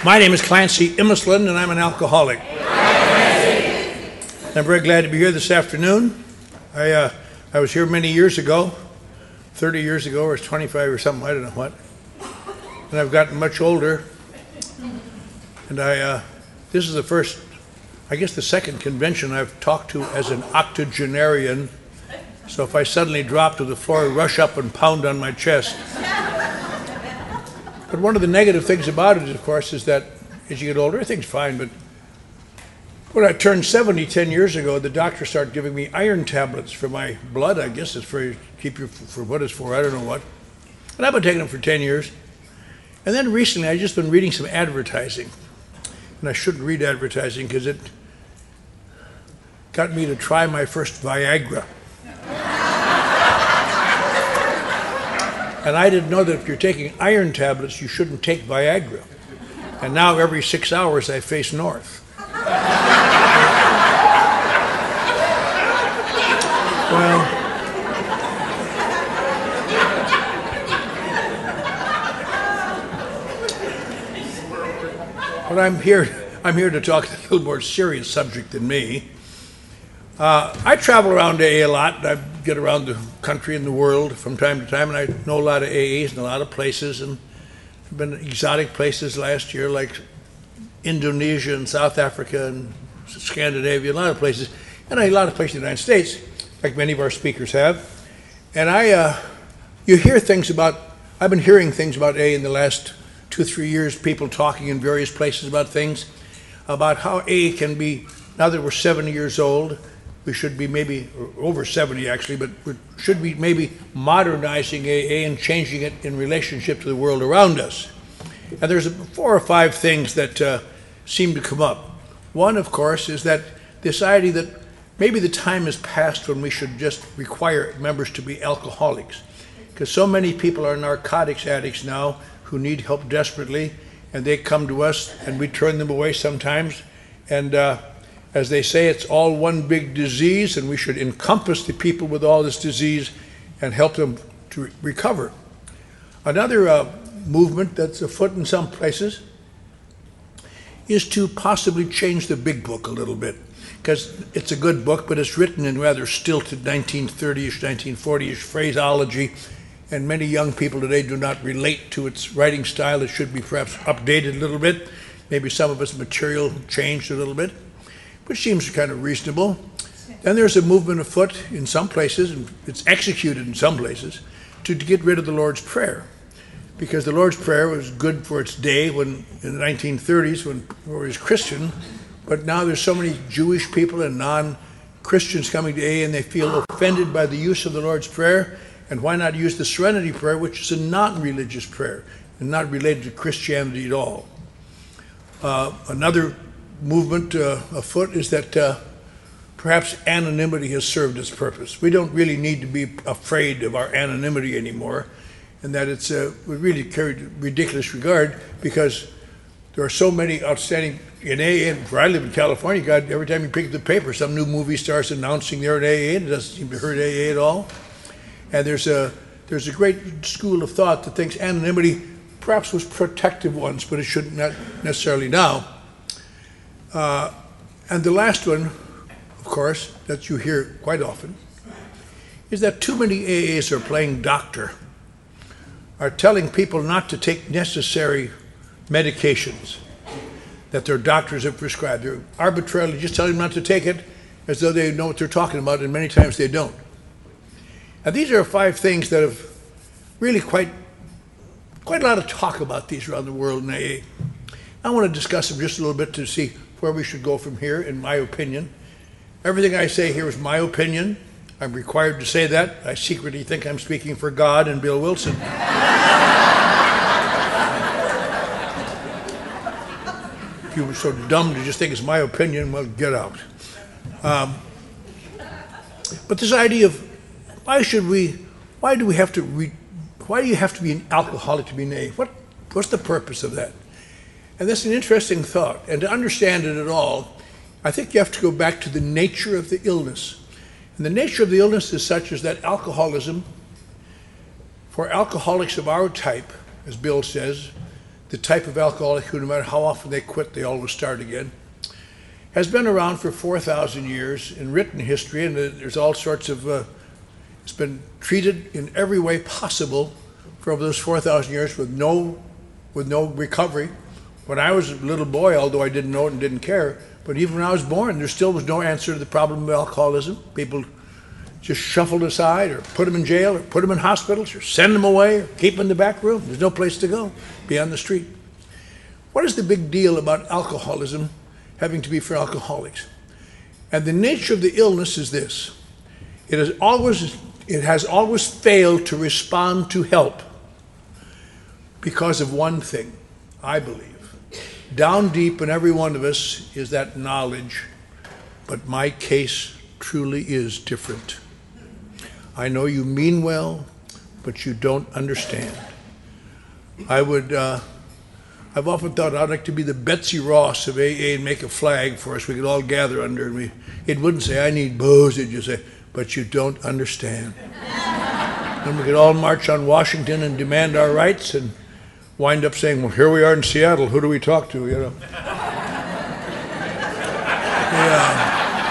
My name is Clancy Imislund, and I'm an alcoholic. I'm very glad to be here this afternoon. I was here many years ago, 30 years ago, or 25 or something, I don't know what. And I've gotten much older. And this is the first, I guess the second convention I've talked to as an octogenarian. So if I suddenly drop to the floor, rush up and pound on my chest. But one of the negative things about it, of course, is that as you get older, everything's fine. But when I turned 70 10 years ago, the doctor started giving me iron tablets for my blood. I guess it's for keep you for what it's for. I don't know what. And I've been taking them for 10 years. And then recently, I've just been reading some advertising. And I shouldn't read advertising because it got me to try my first Viagra. And I didn't know that if you're taking iron tablets, you shouldn't take Viagra. And now every 6 hours, I face north. Well, but I'm here to talk a little more serious subject than me. I travel around AA a lot. I get around the country and the world from time to time, and I know a lot of AAs in a lot of places, and I've been in exotic places last year like Indonesia and South Africa and Scandinavia, a lot of places, and a lot of places in the United States, like many of our speakers have. And you hear things about, I've been hearing things about AA in the last 2-3 years, people talking in various places about things, about how AA can be, now that we're 70 years old, we should be maybe, or over 70 actually, but we should be maybe modernizing AA and changing it in relationship to the world around us. And there's 4 or 5 things that seem to come up. One, of course, is that this idea that maybe the time has passed when we should just require members to be alcoholics. Because so many people are narcotics addicts now who need help desperately, and they come to us and we turn them away sometimes. And as they say, it's all one big disease, and we should encompass the people with all this disease and help them to recover. Another movement that's afoot in some places is to possibly change the big book a little bit, because it's a good book, but it's written in rather stilted 1930-ish, 1940-ish phraseology, and many young people today do not relate to its writing style. It should be perhaps updated a little bit, maybe some of its material changed a little bit, which seems kind of reasonable. Then there's a movement afoot in some places, and it's executed in some places, to get rid of the Lord's Prayer. Because the Lord's Prayer was good for its day when in the 1930s when it was Christian, but now there's so many Jewish people and non-Christians coming to AA, and they feel offended by the use of the Lord's Prayer, and why not use the Serenity Prayer, which is a non-religious prayer and not related to Christianity at all. Another movement afoot is that perhaps anonymity has served its purpose. We don't really need to be afraid of our anonymity anymore, and that it's we really carried ridiculous regard, because there are so many outstanding in AA. And where I live in California, God, every time you pick up the paper, some new movie star's announcing they're in AA, and it doesn't seem to hurt AA at all. And there's a great school of thought that thinks anonymity perhaps was protective once, but it shouldn't not necessarily now. And the last one, of course, that you hear quite often, is that too many AAs are playing doctor, are telling people not to take necessary medications that their doctors have prescribed. They're arbitrarily just telling them not to take it as though they know what they're talking about, and many times they don't. And these are 5 things that have really quite a lot of talk about these around the world in AA. I want to discuss them just a little bit to see where we should go from here, in my opinion. Everything I say here is my opinion. I'm required to say that. I secretly think I'm speaking for God and Bill Wilson. If you were so dumb to just think it's my opinion, well, get out. But this idea of why do you have to be an alcoholic to be an AA? What's the purpose of that? And that's an interesting thought. And to understand it at all, I think you have to go back to the nature of the illness. And the nature of the illness is such as that alcoholism, for alcoholics of our type, as Bill says, the type of alcoholic who, no matter how often they quit, they always start again, has been around for 4,000 years in written history, and there's all sorts of, it's been treated in every way possible for over those 4,000 years with no recovery. When I was a little boy, although I didn't know it and didn't care, but even when I was born, there still was no answer to the problem of alcoholism. People just shuffled aside, or put them in jail, or put them in hospitals, or send them away, or keep them in the back room. There's no place to go beyond the street. What is the big deal about alcoholism having to be for alcoholics? And the nature of the illness is this. It has always failed to respond to help because of one thing, I believe. Down deep in every one of us is that knowledge, but my case truly is different. I know you mean well, but you don't understand. I've often thought I'd like to be the Betsy Ross of AA and make a flag for us we could all gather under, and it wouldn't say, I need booze, it'd just say, but you don't understand. And we could all march on Washington and demand our rights and wind up saying, well, here we are in Seattle, who do we talk to, you know? Yeah.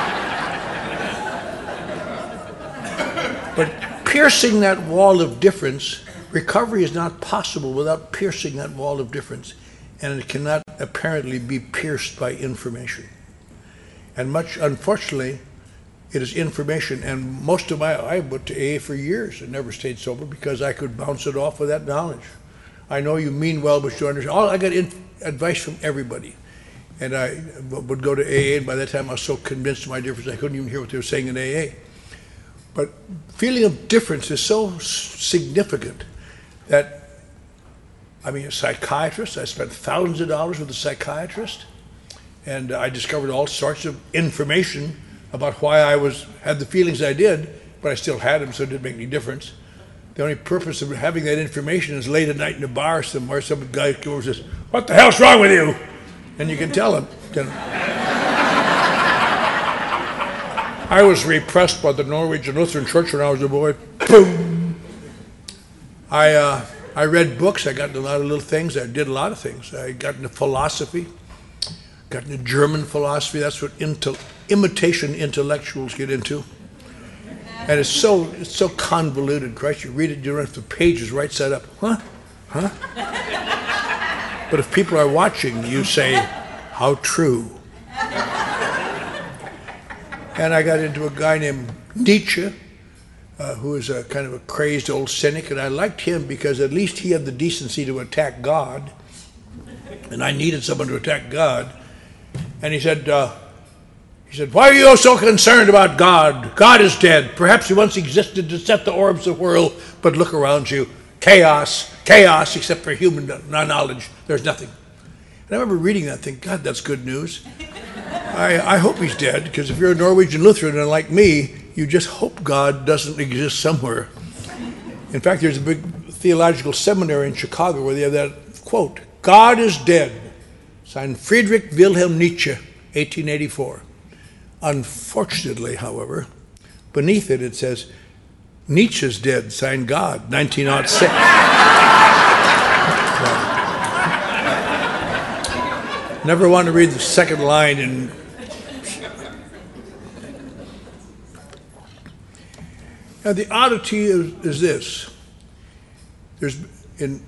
But piercing that wall of difference, recovery is not possible without piercing that wall of difference, and it cannot apparently be pierced by information. And much, unfortunately, it is information, and I went to AA for years and never stayed sober because I could bounce it off with that knowledge. I know you mean well, but you understand. I got advice from everybody. And I would go to AA, and by that time I was so convinced of my difference, I couldn't even hear what they were saying in AA. But feeling of difference is so significant that, I mean, a psychiatrist, I spent thousands of dollars with a psychiatrist, and I discovered all sorts of information about why I had the feelings I did, but I still had them, so it didn't make any difference. The only purpose of having that information is late at night in a bar somewhere, some guy goes and says, what the hell's wrong with you? And you can tell him. I was repressed by the Norwegian Lutheran Church when I was a boy. Boom! I read books, I got into a lot of little things, I did a lot of things. I got into philosophy, got into German philosophy, that's what imitation intellectuals get into. And it's so convoluted, Christ, you read it, you don't have the pages right side up. Huh? But if people are watching, you say, how true. And I got into a guy named Nietzsche, who was a kind of a crazed old cynic, and I liked him because at least he had the decency to attack God, and I needed someone to attack God. And he said, why are you so concerned about God? God is dead. Perhaps he once existed to set the orbs of the world, but look around you. Chaos, except for human knowledge. There's nothing. And I remember reading that and thinking, God, that's good news. I hope he's dead, because if you're a Norwegian Lutheran and like me, you just hope God doesn't exist somewhere. In fact, there's a big theological seminary in Chicago where they have that quote, God is dead, signed Friedrich Wilhelm Nietzsche, 1884. Unfortunately, however, beneath it says, Nietzsche's dead, signed God, 1906. Never want to read the second line in. Now the oddity is this. There's in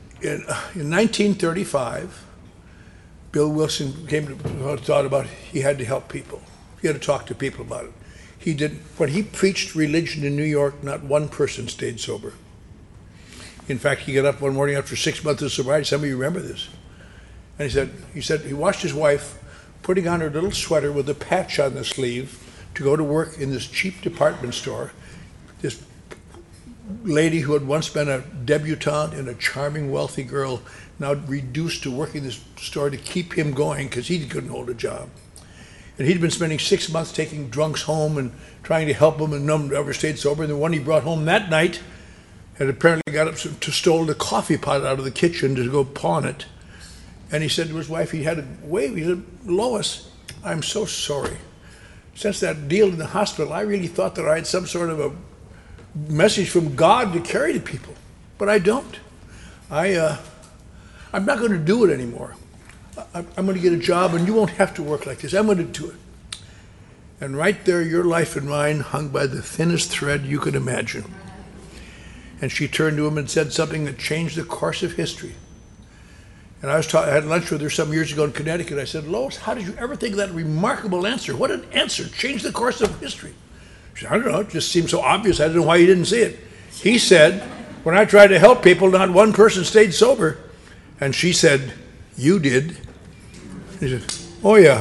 1935, Bill Wilson came to thought about he had to help people. He had to talk to people about it. He did when he preached religion in New York, not one person stayed sober. In fact, he got up one morning after 6 months of sobriety. Some of you remember this. And he said he watched his wife putting on her little sweater with a patch on the sleeve to go to work in this cheap department store. This lady who had once been a debutante and a charming, wealthy girl, now reduced to working this store to keep him going because he couldn't hold a job. And he'd been spending 6 months taking drunks home and trying to help them, and none ever stayed sober. And the one he brought home that night had apparently got up to stole the coffee pot out of the kitchen to go pawn it. And he said to his wife, he had a wave, he said, Lois, I'm so sorry. Since that deal in the hospital, I really thought that I had some sort of a message from God to carry to people, but I don't. I I'm not going to do it anymore. I'm going to get a job and you won't have to work like this. I'm going to do it. And right there, your life and mine hung by the thinnest thread you could imagine. And she turned to him and said something that changed the course of history. And I had lunch with her some years ago in Connecticut. I said, Lois, how did you ever think of that remarkable answer? What an answer. Changed the course of history. She said, I don't know. It just seemed so obvious. I don't know why you didn't see it. He said, when I tried to help people, not one person stayed sober. And she said, you did. He said, oh, yeah.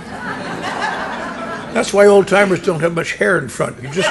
That's why old timers don't have much hair in front. You just.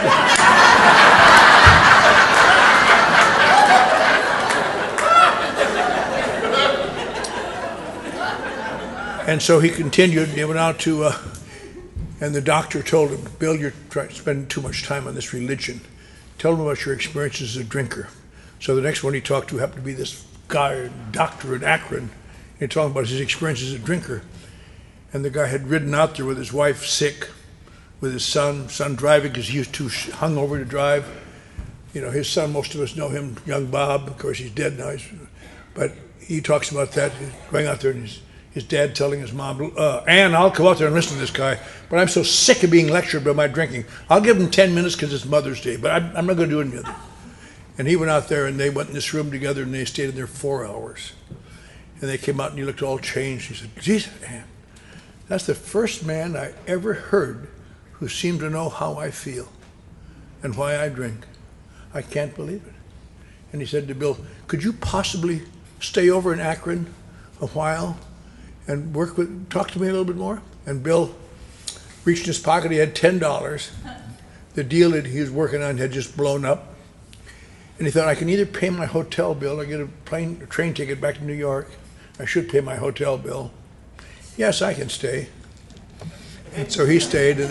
And so he continued, and he went out to, and the doctor told him, Bill, you're spending too much time on this religion. Tell him about your experience as a drinker. So the next one he talked to happened to be this guy, a doctor in Akron, and he told him about his experience as a drinker. And the guy had ridden out there with his wife sick, with his son driving because he was too hungover to drive. You know, his son, most of us know him, young Bob. Of course, he's dead now. But he talks about that, going out there and his dad telling his mom, Ann, I'll come out there and listen to this guy, but I'm so sick of being lectured by my drinking. I'll give him 10 minutes because it's Mother's Day, but I'm not going to do anything. And he went out there and they went in this room together and they stayed in there 4 hours. And they came out and he looked all changed. He said, Jesus, Ann, that's the first man I ever heard who seemed to know how I feel and why I drink. I can't believe it. And he said to Bill, could you possibly stay over in Akron a while and talk to me a little bit more? And Bill reached in his pocket, he had $10. The deal that he was working on had just blown up. And he thought, I can either pay my hotel bill or get a train ticket back to New York. I should pay my hotel bill. Yes, I can stay. And so he stayed, and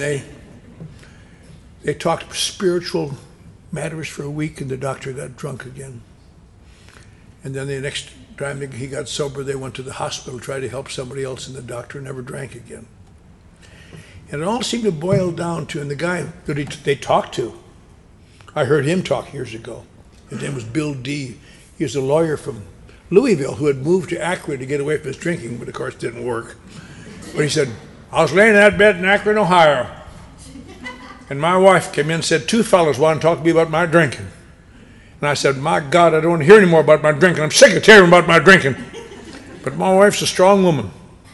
they talked spiritual matters for a week, and the doctor got drunk again. And then the next time he got sober, they went to the hospital, tried to help somebody else, and the doctor never drank again. And it all seemed to boil down to, and the guy that they talked to, I heard him talk years ago. His name was Bill D. He was a lawyer from Louisville who had moved to Akron to get away from his drinking, but of course it didn't work. But he said, I was laying in that bed in Akron, Ohio, and my wife came in and said, 2 fellows want to talk to me about my drinking. And I said, my God, I don't want to hear any more about my drinking. I'm sick of hearing about my drinking. But my wife's a strong woman.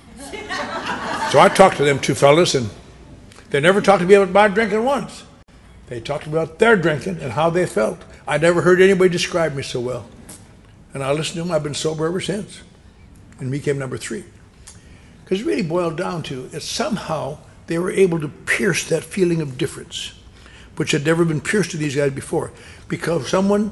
So I talked to them 2 fellas, and they never talked to me about my drinking once. They talked about their drinking and how they felt. I never heard anybody describe me so well. And I listened to them. I've been sober ever since. And became number 3. Because it really boiled down to it somehow they were able to pierce that feeling of difference, which had never been pierced to these guys before, because someone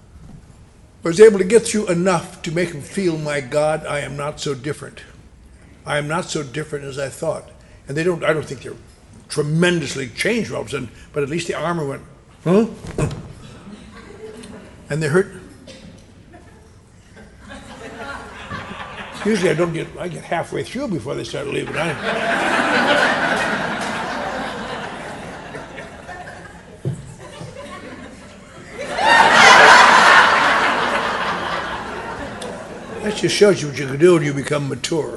was able to get through enough to make them feel, my God, I am not so different. I am not so different as I thought. And I don't think they're tremendously changed all of a sudden, but at least the armor went, huh? And they hurt. Usually I get halfway through before they start leaving. That just shows you what you can do when you become mature.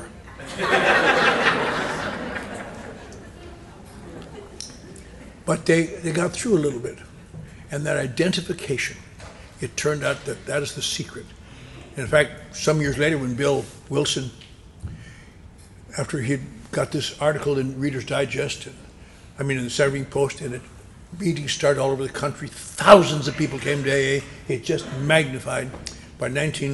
But they got through a little bit. And that identification, it turned out that is the secret. And in fact, some years later when Bill Wilson, after he'd got this article in Reader's Digest, in the Saturday Evening Post, and meetings started all over the country, thousands of people came to AA, it just magnified. By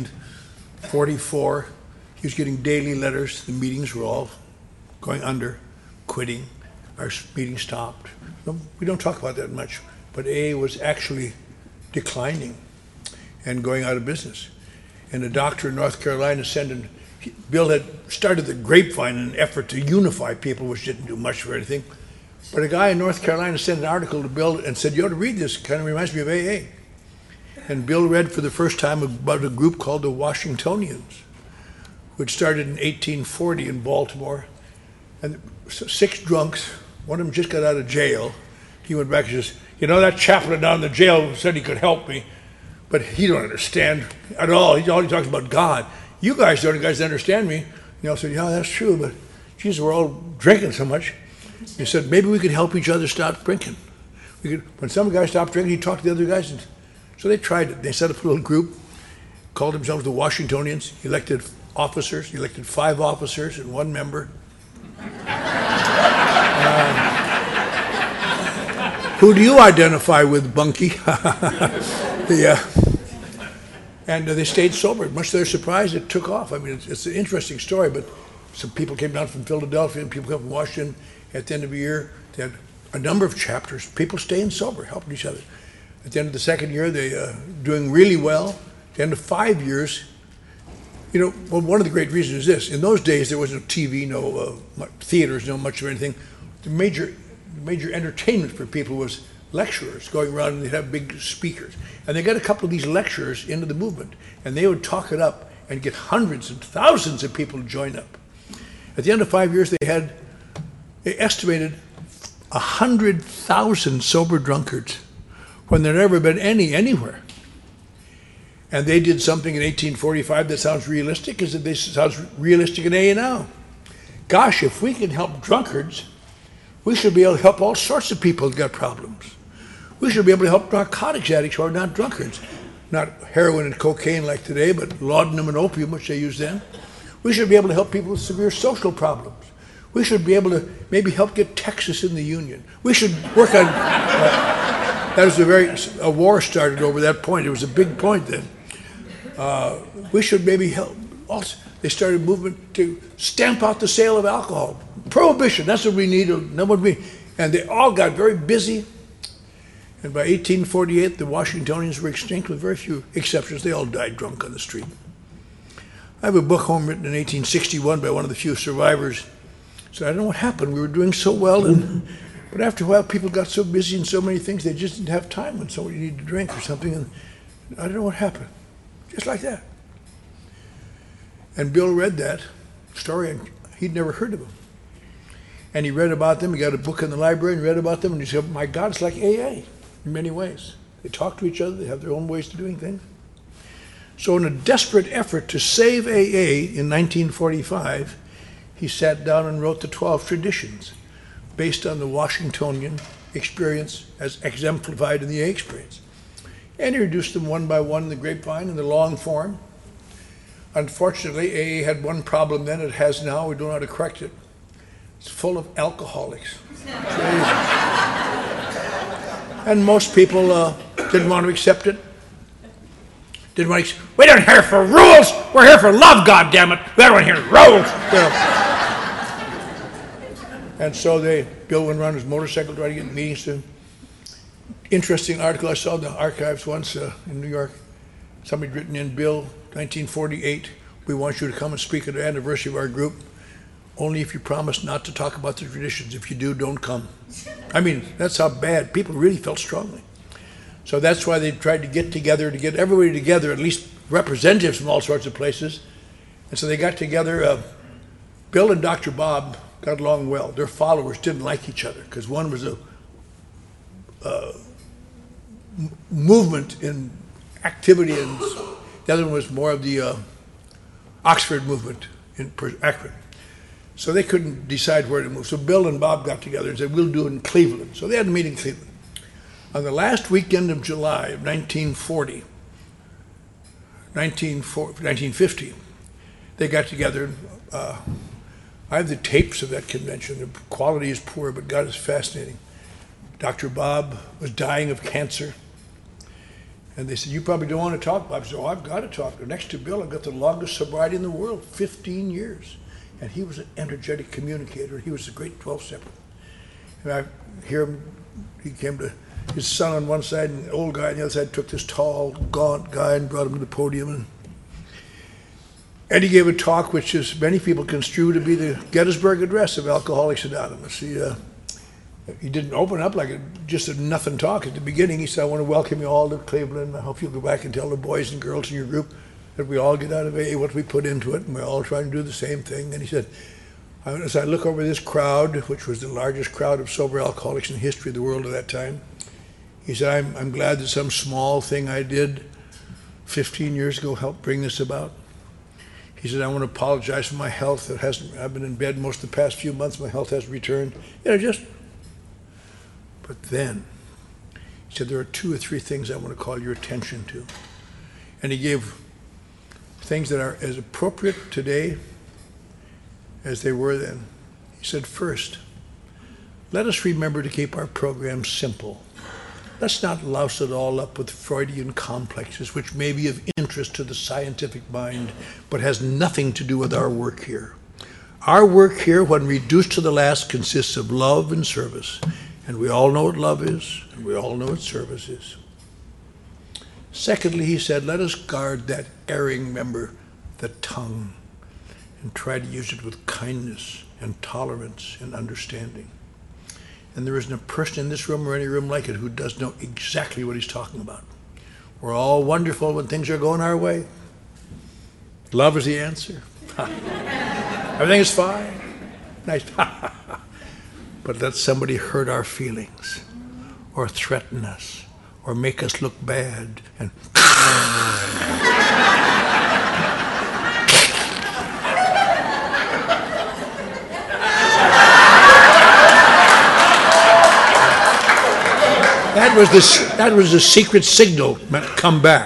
1944, he was getting daily letters. The meetings were all going under, quitting. Our meeting stopped. We don't talk about that much, but AA was actually declining and going out of business. And a doctor in North Carolina Bill had started the Grapevine in an effort to unify people, which didn't do much for anything. But a guy in North Carolina sent an article to Bill and said, you ought to read this, it kind of reminds me of AA. And Bill read for the first time about a group called the Washingtonians, which started in 1840 in Baltimore. And 6 drunks, one of them just got out of jail. He went back and says, that chaplain down in the jail said he could help me, but he don't understand at all. All he talks about God. You guys don't, you guys understand me. I said, yeah, that's true, but geez, we're all drinking so much. He said, maybe we could help each other stop drinking. When some guy stopped drinking, he'd talk to the other guys. So they tried it. They set up a little group, called themselves the Washingtonians, elected officers, elected 5 officers and 1 member. Who do you identify with, Bunky? And they stayed sober. Much to their surprise, it took off. I mean, it's an interesting story, but some people came down from Philadelphia and people came from Washington. At the end of the year, they had a number of chapters, people staying sober, helping each other. At the end of the 2nd year, they doing really well. At the end of 5 years, well, one of the great reasons is this. In those days, there was no TV, no theaters, no much of anything. The major entertainment for people was lecturers going around, and they'd have big speakers. And they got a couple of these lecturers into the movement, and they would talk it up and get hundreds and thousands of people to join up. At the end of 5 years, they estimated 100,000 sober drunkards when there had never been any anywhere. And they did something in 1845 that sounds realistic, as it sounds realistic in AA now. Gosh, if we can help drunkards, we should be able to help all sorts of people who've got problems. We should be able to help narcotics addicts who are not drunkards. Not heroin and cocaine like today, but laudanum and opium, which they used then. We should be able to help people with severe social problems. We should be able to maybe help get Texas in the Union. We should work on, that was a war started over that point. It was a big point then. We should maybe help. Also, they started a movement to stamp out the sale of alcohol. Prohibition, that's what we need. And they all got very busy. And by 1848, the Washingtonians were extinct with very few exceptions. They all died drunk on the street. I have a book home written in 1861 by one of the few survivors. So I don't know what happened. We were doing so well, but after a while, people got so busy in so many things, they just didn't have time when somebody needed to drink or something. And I don't know what happened. Just like that. And Bill read that story, and he'd never heard of them. And he read about them. He got a book in the library and read about them, and he said, my God, it's like AA in many ways. They talk to each other. They have their own ways of doing things. So in a desperate effort to save AA in 1945, he sat down and wrote the 12 traditions based on the Washingtonian experience as exemplified in the AA experience. And he reduced them one by one in the grapevine in the long form. Unfortunately, AA had one problem then, it has now, we don't know how to correct it. It's full of alcoholics. And most people didn't want to accept it. We don't here for rules, we're here for love, goddammit. We don't want to hear rules. And so Bill went around his motorcycle trying to get meetings to. Interesting article I saw in the archives once in New York. Somebody had written in, Bill, 1948, we want you to come and speak at the anniversary of our group, only if you promise not to talk about the traditions. If you do, don't come. I mean, that's how bad. People really felt strongly. So that's why they tried to get together, to get everybody together, at least representatives from all sorts of places. And so they got together. Bill and Dr. Bob got along well. Their followers didn't like each other because one was a movement in activity, and the other one was more of the Oxford movement in Akron. So they couldn't decide where to move. So Bill and Bob got together and said, we'll do it in Cleveland. So they had a meeting in Cleveland. On the last weekend of July of 1950, they got together. I have the tapes of that convention. The quality is poor, but God is fascinating. Dr. Bob was dying of cancer. And they said, you probably don't want to talk, Bob. I said, oh, I've got to talk. Next to Bill, I've got the longest sobriety in the world, 15 years. And he was an energetic communicator. He was a great 12-stepper. And I hear him, he came to his son on one side, and the old guy on the other side took this tall, gaunt guy and brought him to the podium. And he gave a talk which is many people construe to be the Gettysburg Address of Alcoholics Anonymous. He didn't open up like just a nothing talk. At the beginning, he said, I want to welcome you all to Cleveland. I hope you'll go back and tell the boys and girls in your group that we all get out of AA what we put into it, and we're all trying to do the same thing. And he said, as I look over this crowd, which was the largest crowd of sober alcoholics in the history of the world at that time, he said, I'm glad that some small thing I did 15 years ago helped bring this about. He said, I want to apologize for my health. I've been in bed most of the past few months. My health hasn't returned. But then, he said, there are 2 or 3 things I want to call your attention to. And he gave things that are as appropriate today as they were then. He said, first, let us remember to keep our programs simple. Let's not louse it all up with Freudian complexes, which may be of interest to the scientific mind, but has nothing to do with our work here. Our work here, when reduced to the last, consists of love and service. And we all know what love is, and we all know what service is. Secondly, he said, let us guard that erring member, the tongue, and try to use it with kindness and tolerance and understanding. And there isn't a person in this room or any room like it who does know exactly what he's talking about. We're all wonderful when things are going our way. Love is the answer. Everything is fine. Nice. But let somebody hurt our feelings or threaten us or make us look bad and that was the secret signal meant come back.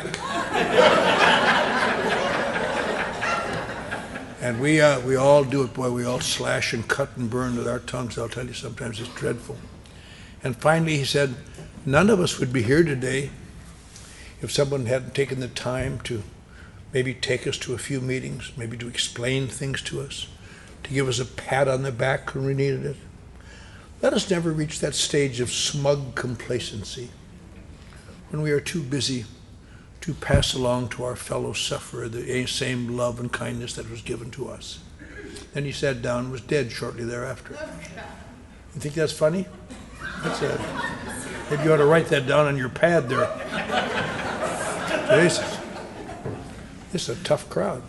And we all do it, boy. We all slash and cut and burn with our tongues. I'll tell you, sometimes it's dreadful. And finally, he said, none of us would be here today if someone hadn't taken the time to maybe take us to a few meetings, maybe to explain things to us, to give us a pat on the back when we needed it. Let us never reach that stage of smug complacency when we are too busy to pass along to our fellow sufferer the same love and kindness that was given to us. Then he sat down and was dead shortly thereafter. You think that's funny? Maybe you ought to write that down on your pad there. Jesus. This is a tough crowd.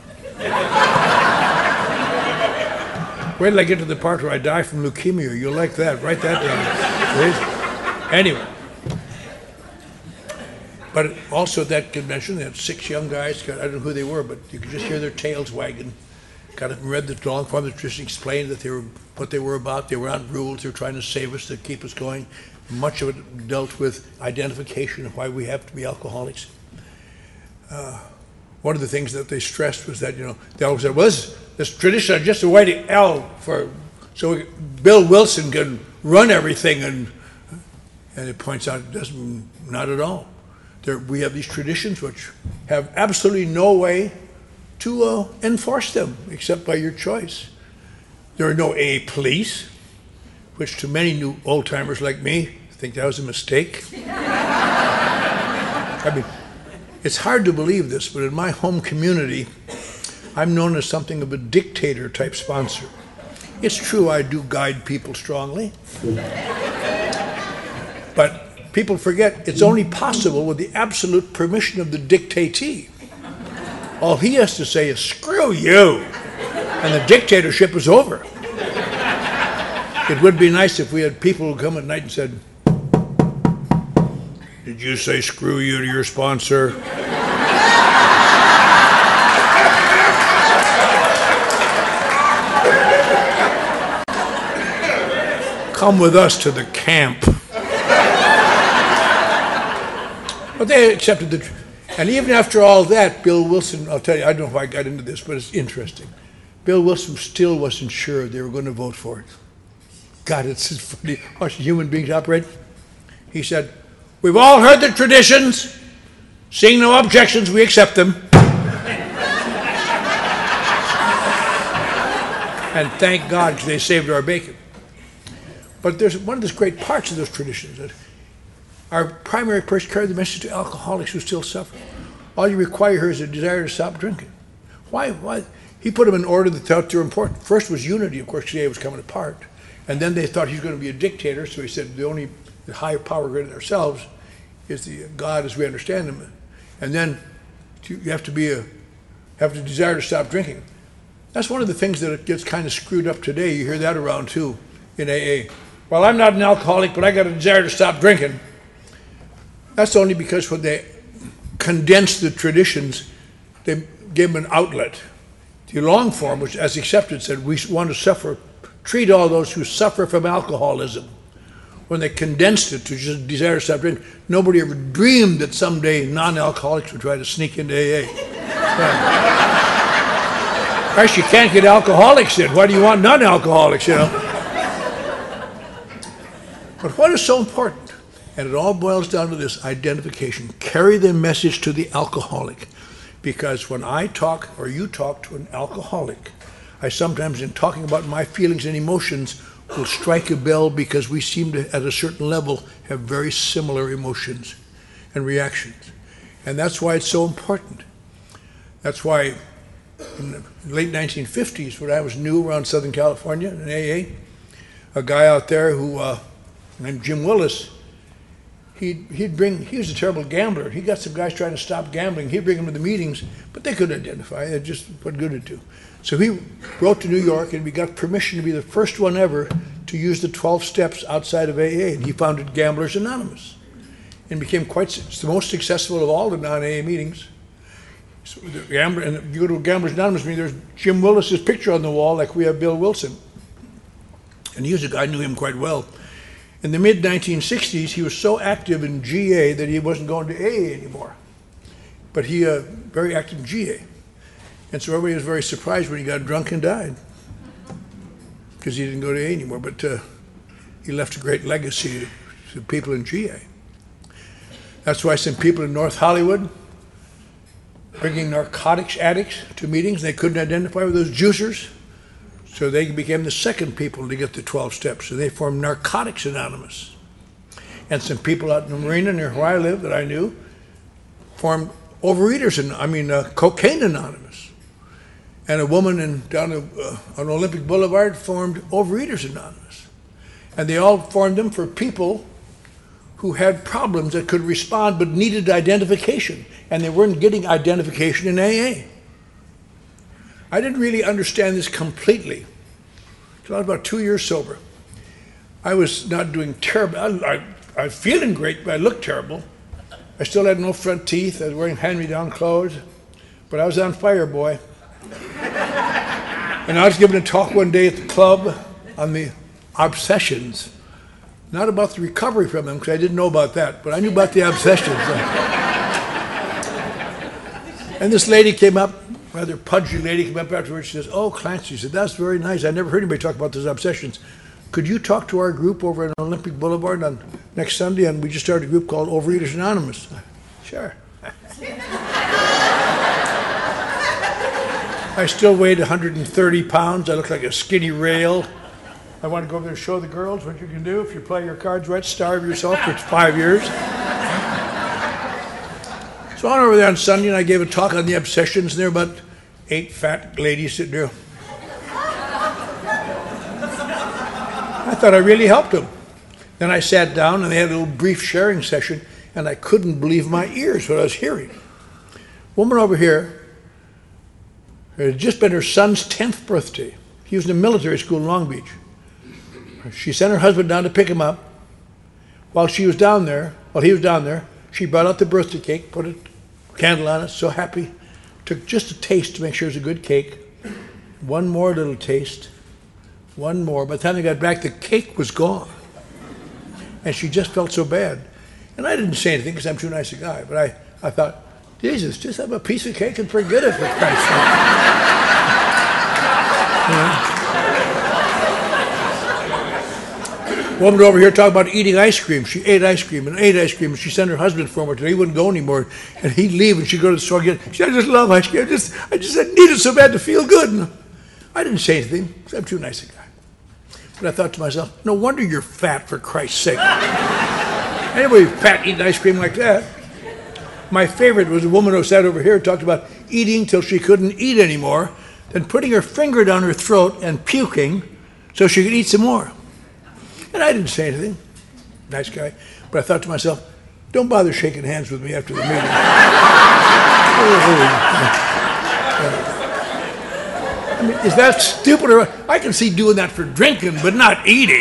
Wait till I get to the part where I die from leukemia. You'll like that. Write that down. Anyway. But also at that convention, they had 6 young guys. I don't know who they were, but you could just hear their tails wagging. Got up and read the long form that just explained that what they were about. They were on rules. They were trying to save us, to keep us going. Much of it dealt with identification of why we have to be alcoholics. One of the things that they stressed was that, they always said, well, this tradition is just a way to so Bill Wilson can run everything, and it points out it doesn't, not at all. We have these traditions which have absolutely no way to enforce them except by your choice. There are no AA police, which to many new old-timers like me think that was a mistake. I mean, it's hard to believe this, but in my home community, I'm known as something of a dictator-type sponsor. It's true I do guide people strongly, but people forget it's only possible with the absolute permission of the dictatee. All he has to say is, screw you, and the dictatorship is over. It would be nice if we had people who come at night and said, did you say screw you to your sponsor? Come with us to the camp. But they accepted and even after all that, Bill Wilson, I'll tell you, I don't know if I got into this, but it's interesting. Bill Wilson still wasn't sure they were going to vote for it. God, it's just funny how human beings operate. He said, we've all heard the traditions. Seeing no objections, we accept them. And thank God, because they saved our bacon. But there's one of the great parts of those traditions that our primary person carried the message to alcoholics who still suffer. All you require here is a desire to stop drinking. Why? He put them in order that thought they were important. First was unity, of course, today it was coming apart. And then they thought he was going to be a dictator, so he said the higher power greater than ourselves is the God as we understand him. And then you have to desire to stop drinking. That's one of the things that gets kind of screwed up today. You hear that around too in AA. Well, I'm not an alcoholic, but I got a desire to stop drinking. That's only because when they condensed the traditions, they gave them an outlet. The long form, which as accepted, said we want to treat all those who suffer from alcoholism. When they condensed it to just desire to stop drinking, nobody ever dreamed that someday non-alcoholics would try to sneak into AA. Christ, you can't get alcoholics in. Why do you want non-alcoholics, But what is so important? And it all boils down to this identification. Carry the message to the alcoholic. Because when I talk or you talk to an alcoholic, I sometimes, in talking about my feelings and emotions, will strike a bell because we seem to, at a certain level, have very similar emotions and reactions. And that's why it's so important. That's why in the late 1950s, when I was new around Southern California in AA, a guy out there who named Jim Willis, he was a terrible gambler. He got some guys trying to stop gambling. He'd bring them to the meetings, but they couldn't identify. It just what good it do. So he wrote to New York, and we got permission to be the first one ever to use the 12 steps outside of AA. And he founded Gamblers Anonymous, and became it's the most successful of all the non-AA meetings. So and if you go to a Gamblers Anonymous meeting, there's Jim Willis's picture on the wall, like we have Bill Wilson. And he was a guy, I knew him quite well. In the mid-1960s, he was so active in GA that he wasn't going to AA anymore. But he very active in GA. And so everybody was very surprised when he got drunk and died, because he didn't go to AA anymore. But he left a great legacy to people in GA. That's why some people in North Hollywood bringing narcotics addicts to meetings, they couldn't identify with those juicers. So they became the second people to get the 12 steps. So they formed Narcotics Anonymous. And some people out in the marina near where I live that I knew formed Cocaine Anonymous. And a woman down on Olympic Boulevard formed Overeaters Anonymous. And they all formed them for people who had problems that could respond but needed identification. And they weren't getting identification in AA. I didn't really understand this completely until I was about 2 years sober. I was not doing terrible. I was feeling great, but I looked terrible. I still had no front teeth. I was wearing hand-me-down clothes. But I was on fire, boy. And I was giving a talk one day at the club on the obsessions. Not about the recovery from them, because I didn't know about that, but I knew about the obsessions. And this lady came up, rather pudgy lady, came up afterwards. She says, "Oh, Clancy," she said, "that's very nice. I never heard anybody talk about those obsessions. Could you talk to our group over at Olympic Boulevard on next Sunday?" And we just started a group called Overeaters Anonymous. Sure. I still weighed 130 pounds. I looked like a skinny rail. I want to go over there and show the girls what you can do if you play your cards right, starve yourself for 5 years. So I went over there on Sunday and I gave a talk on the obsessions, and there were about 8 fat ladies sitting there. I thought I really helped them. Then I sat down and they had a little brief sharing session, and I couldn't believe my ears, what I was hearing. Woman over here, it had just been her son's 10th birthday. He was in a military school in Long Beach. She sent her husband down to pick him up. While he was down there, she brought out the birthday cake, put a candle on it, so happy. Took just a taste to make sure it was a good cake. One more little taste. One more. By the time they got back, the cake was gone. And she just felt so bad. And I didn't say anything because I'm too nice a guy. But I thought, Jesus, just have a piece of cake and forget it, for Christ's sake. Woman over here talking about eating ice cream. She ate ice cream and ate ice cream, and she sent her husband for her today. He wouldn't go anymore, and he'd leave, and she'd go to the store again. She said, "I just love ice cream. I just need it so bad to feel good." And I didn't say anything because I'm too nice a guy. But I thought to myself, no wonder you're fat, for Christ's sake. Anybody fat eating ice cream like that? My favorite was a woman who sat over here and talked about eating till she couldn't eat anymore, then putting her finger down her throat and puking so she could eat some more. And I didn't say anything. Nice guy. But I thought to myself, don't bother shaking hands with me after the meeting. I mean, is that stupid? Or I can see doing that for drinking, but not eating.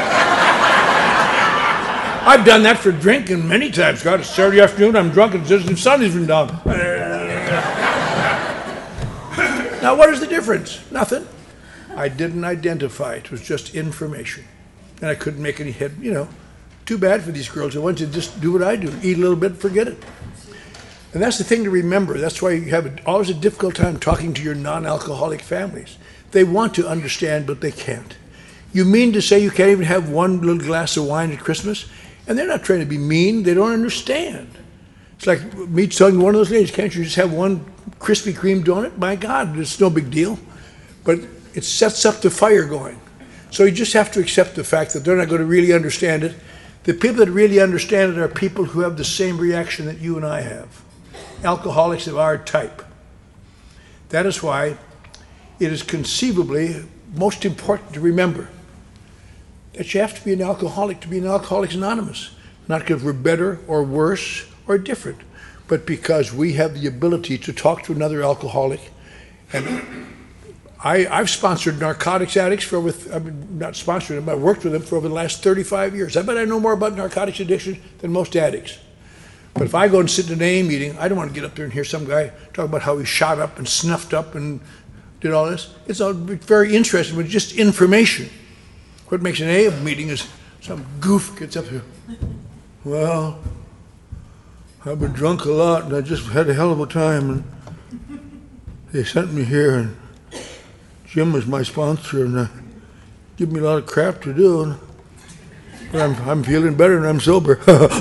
I've done that for drinking many times. God, it's Saturday afternoon, I'm drunk, and the sun's even down. Now, what is the difference? Nothing. I didn't identify. It was just information. And I couldn't make any head, too bad for these girls. I want to just do what I do, eat a little bit, forget it. And that's the thing to remember. That's why you have always a difficult time talking to your non-alcoholic families. They want to understand, but they can't. You mean to say you can't even have one little glass of wine at Christmas? And they're not trying to be mean. They don't understand. It's like me telling one of those ladies, can't you just have one Krispy Kreme donut? My God, it's no big deal. But it sets up the fire going. So you just have to accept the fact that they're not going to really understand it. The people that really understand it are people who have the same reaction that you and I have. Alcoholics of our type. That is why it is conceivably most important to remember that you have to be an alcoholic to be an Alcoholics Anonymous. Not because we're better or worse or different, but because we have the ability to talk to another alcoholic. And I've sponsored narcotics addicts for not sponsored them, but I've worked with them for over the last 35 years. I bet I know more about narcotics addiction than most addicts. But if I go and sit in an AA meeting, I don't want to get up there and hear some guy talk about how he shot up and snuffed up and did all this. It's all very interesting, but just information. What makes an AA meeting is some goof gets up here. Well, I've been drunk a lot and I just had a hell of a time. And they sent me here and Jim was my sponsor and give me a lot of crap to do. But I'm feeling better and I'm sober.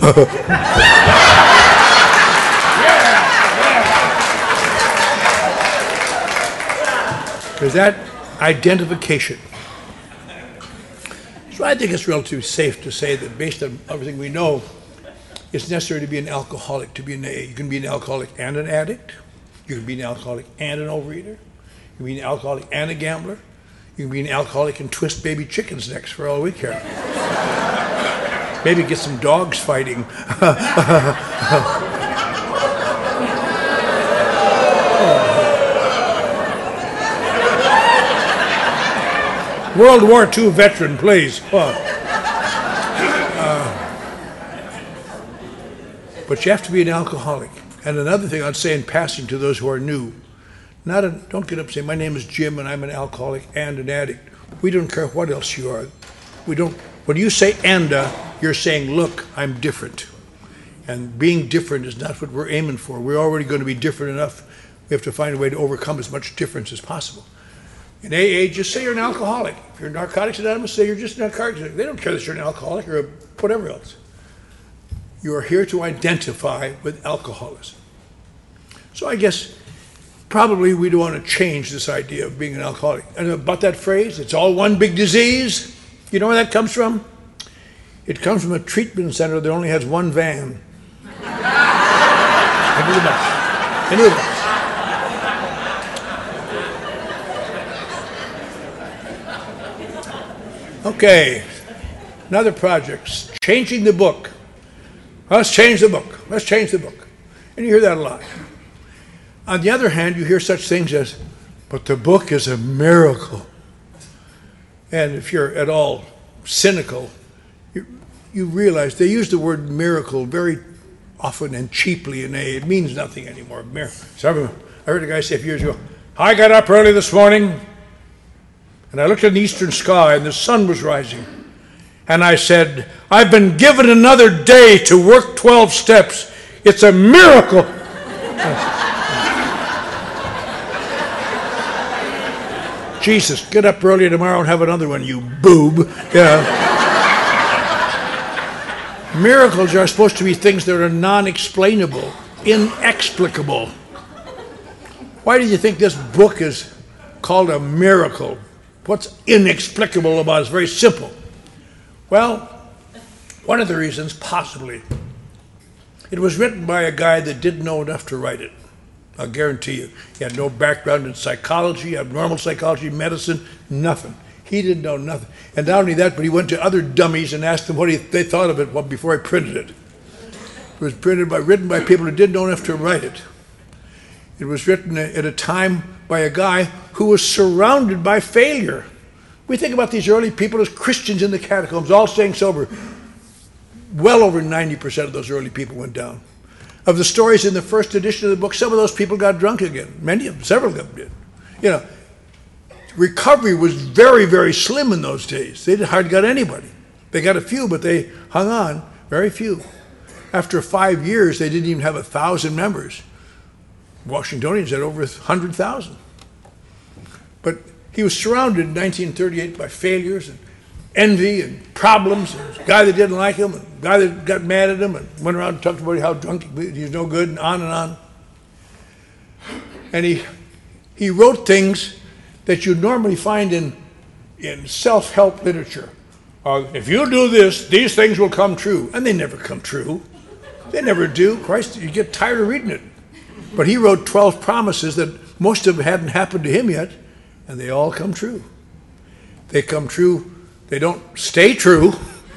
There's that identification. So I think it's relatively safe to say that based on everything we know, it's necessary to be an alcoholic to be an AA. You can be an alcoholic and an addict. You can be an alcoholic and an overeater. You can be an alcoholic and a gambler. You can be an alcoholic and twist baby chickens' necks for all we care. Maybe get some dogs fighting. World War II veteran, please. But you have to be an alcoholic. And another thing I'd say in passing to those who are new, don't get up and say, my name is Jim and I'm an alcoholic and an addict. We don't care what else you are. When you say you're saying, look, I'm different. And being different is not what we're aiming for. We're already going to be different enough. We have to find a way to overcome as much difference as possible. In AA, just say you're an alcoholic. If you're Narcotics Anonymous, say you're just an alcoholic. They don't care that you're an alcoholic or whatever else. You are here to identify with alcoholism. So I guess probably we don't want to change this idea of being an alcoholic. And about that phrase, it's all one big disease. You know where that comes from? It comes from a treatment center that only has one van. Into the bus. Into the bus. Okay, another project, changing the book. Let's change the book. Let's change the book. And you hear that a lot. On the other hand, you hear such things as, but the book is a miracle. And if you're at all cynical, you realize they use the word miracle very often and cheaply in AA. It means nothing anymore. So I heard a guy say a few years ago, I got up early this morning and I looked at the eastern sky and the sun was rising. And I said, I've been given another day to work 12 steps. It's a miracle. Jesus, get up early tomorrow and have another one, you boob. Yeah. Miracles are supposed to be things that are non-explainable, inexplicable. Why do you think this book is called a miracle? What's inexplicable about it is very simple. Well, one of the reasons, possibly, it was written by a guy that didn't know enough to write it. I'll guarantee you. He had no background in psychology, abnormal psychology, medicine, nothing. He didn't know nothing. And not only that, but he went to other dummies and asked them what they thought of it before he printed it. It was written by people who didn't know enough to write it. It was written at a time by a guy who was surrounded by failure. We think about these early people as Christians in the catacombs, all staying sober. Well over 90% of those early people went down. Of the stories in the first edition of the book, some of those people got drunk again. Several of them did. You know, recovery was very, very slim in those days. They hardly got anybody. They got a few, but they hung on, very few. After 5 years, they didn't even have 1,000 members. Washingtonians had over 100,000. But he was surrounded in 1938 by failures and envy and problems. And a guy that didn't like him, and a guy that got mad at him and went around and talked about how drunk he was no good, and on and on. And he wrote things that you'd normally find in self-help literature. If you do this, these things will come true. And they never come true. They never do. Christ, you get tired of reading it. But he wrote 12 promises that most of them hadn't happened to him yet, and they all come true. They come true. They don't stay true.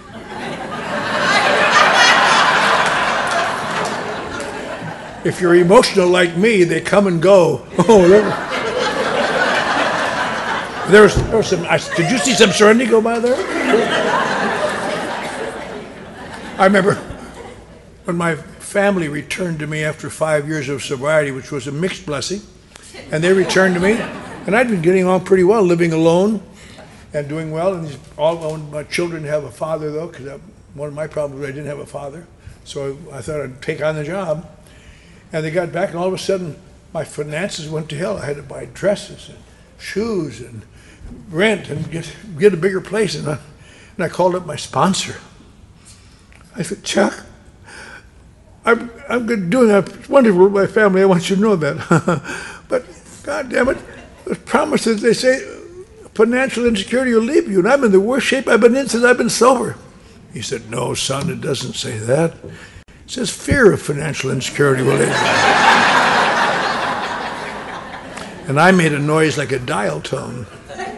If you're emotional like me, they come and go. Oh, there was some. Did you see some serenity go by there? I remember when my family returned to me after 5 years of sobriety, which was a mixed blessing, and they returned to me, and I'd been getting on pretty well, living alone and doing well. And all my children have a father, though, because one of my problems was I didn't have a father, so I thought I'd take on the job. And they got back, and all of a sudden, my finances went to hell. I had to buy dresses and shoes and rent and get a bigger place. And I called up my sponsor. I said, Chuck, I'm doing wonderful with my family. I want you to know that. But, God damn it, the promises, they say, financial insecurity will leave you. And I'm in the worst shape I've been in since I've been sober. He said, no, son, it doesn't say that. It says fear of financial insecurity will leave you. And I made a noise like a dial tone.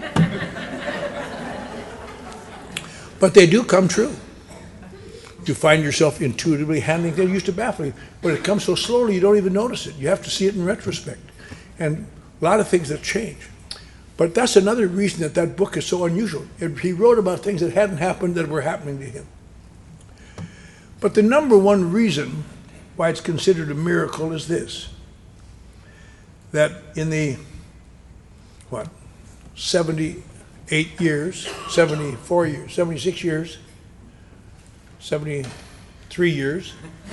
But they do come true. You find yourself intuitively handling things that used to baffle you. But it comes so slowly you don't even notice it. You have to see it in retrospect. And a lot of things have changed. But that's another reason that book is so unusual. He wrote about things that hadn't happened that were happening to him. But the number one reason why it's considered a miracle is this. That in the, 78 years, 74 years, 76 years, 73 years,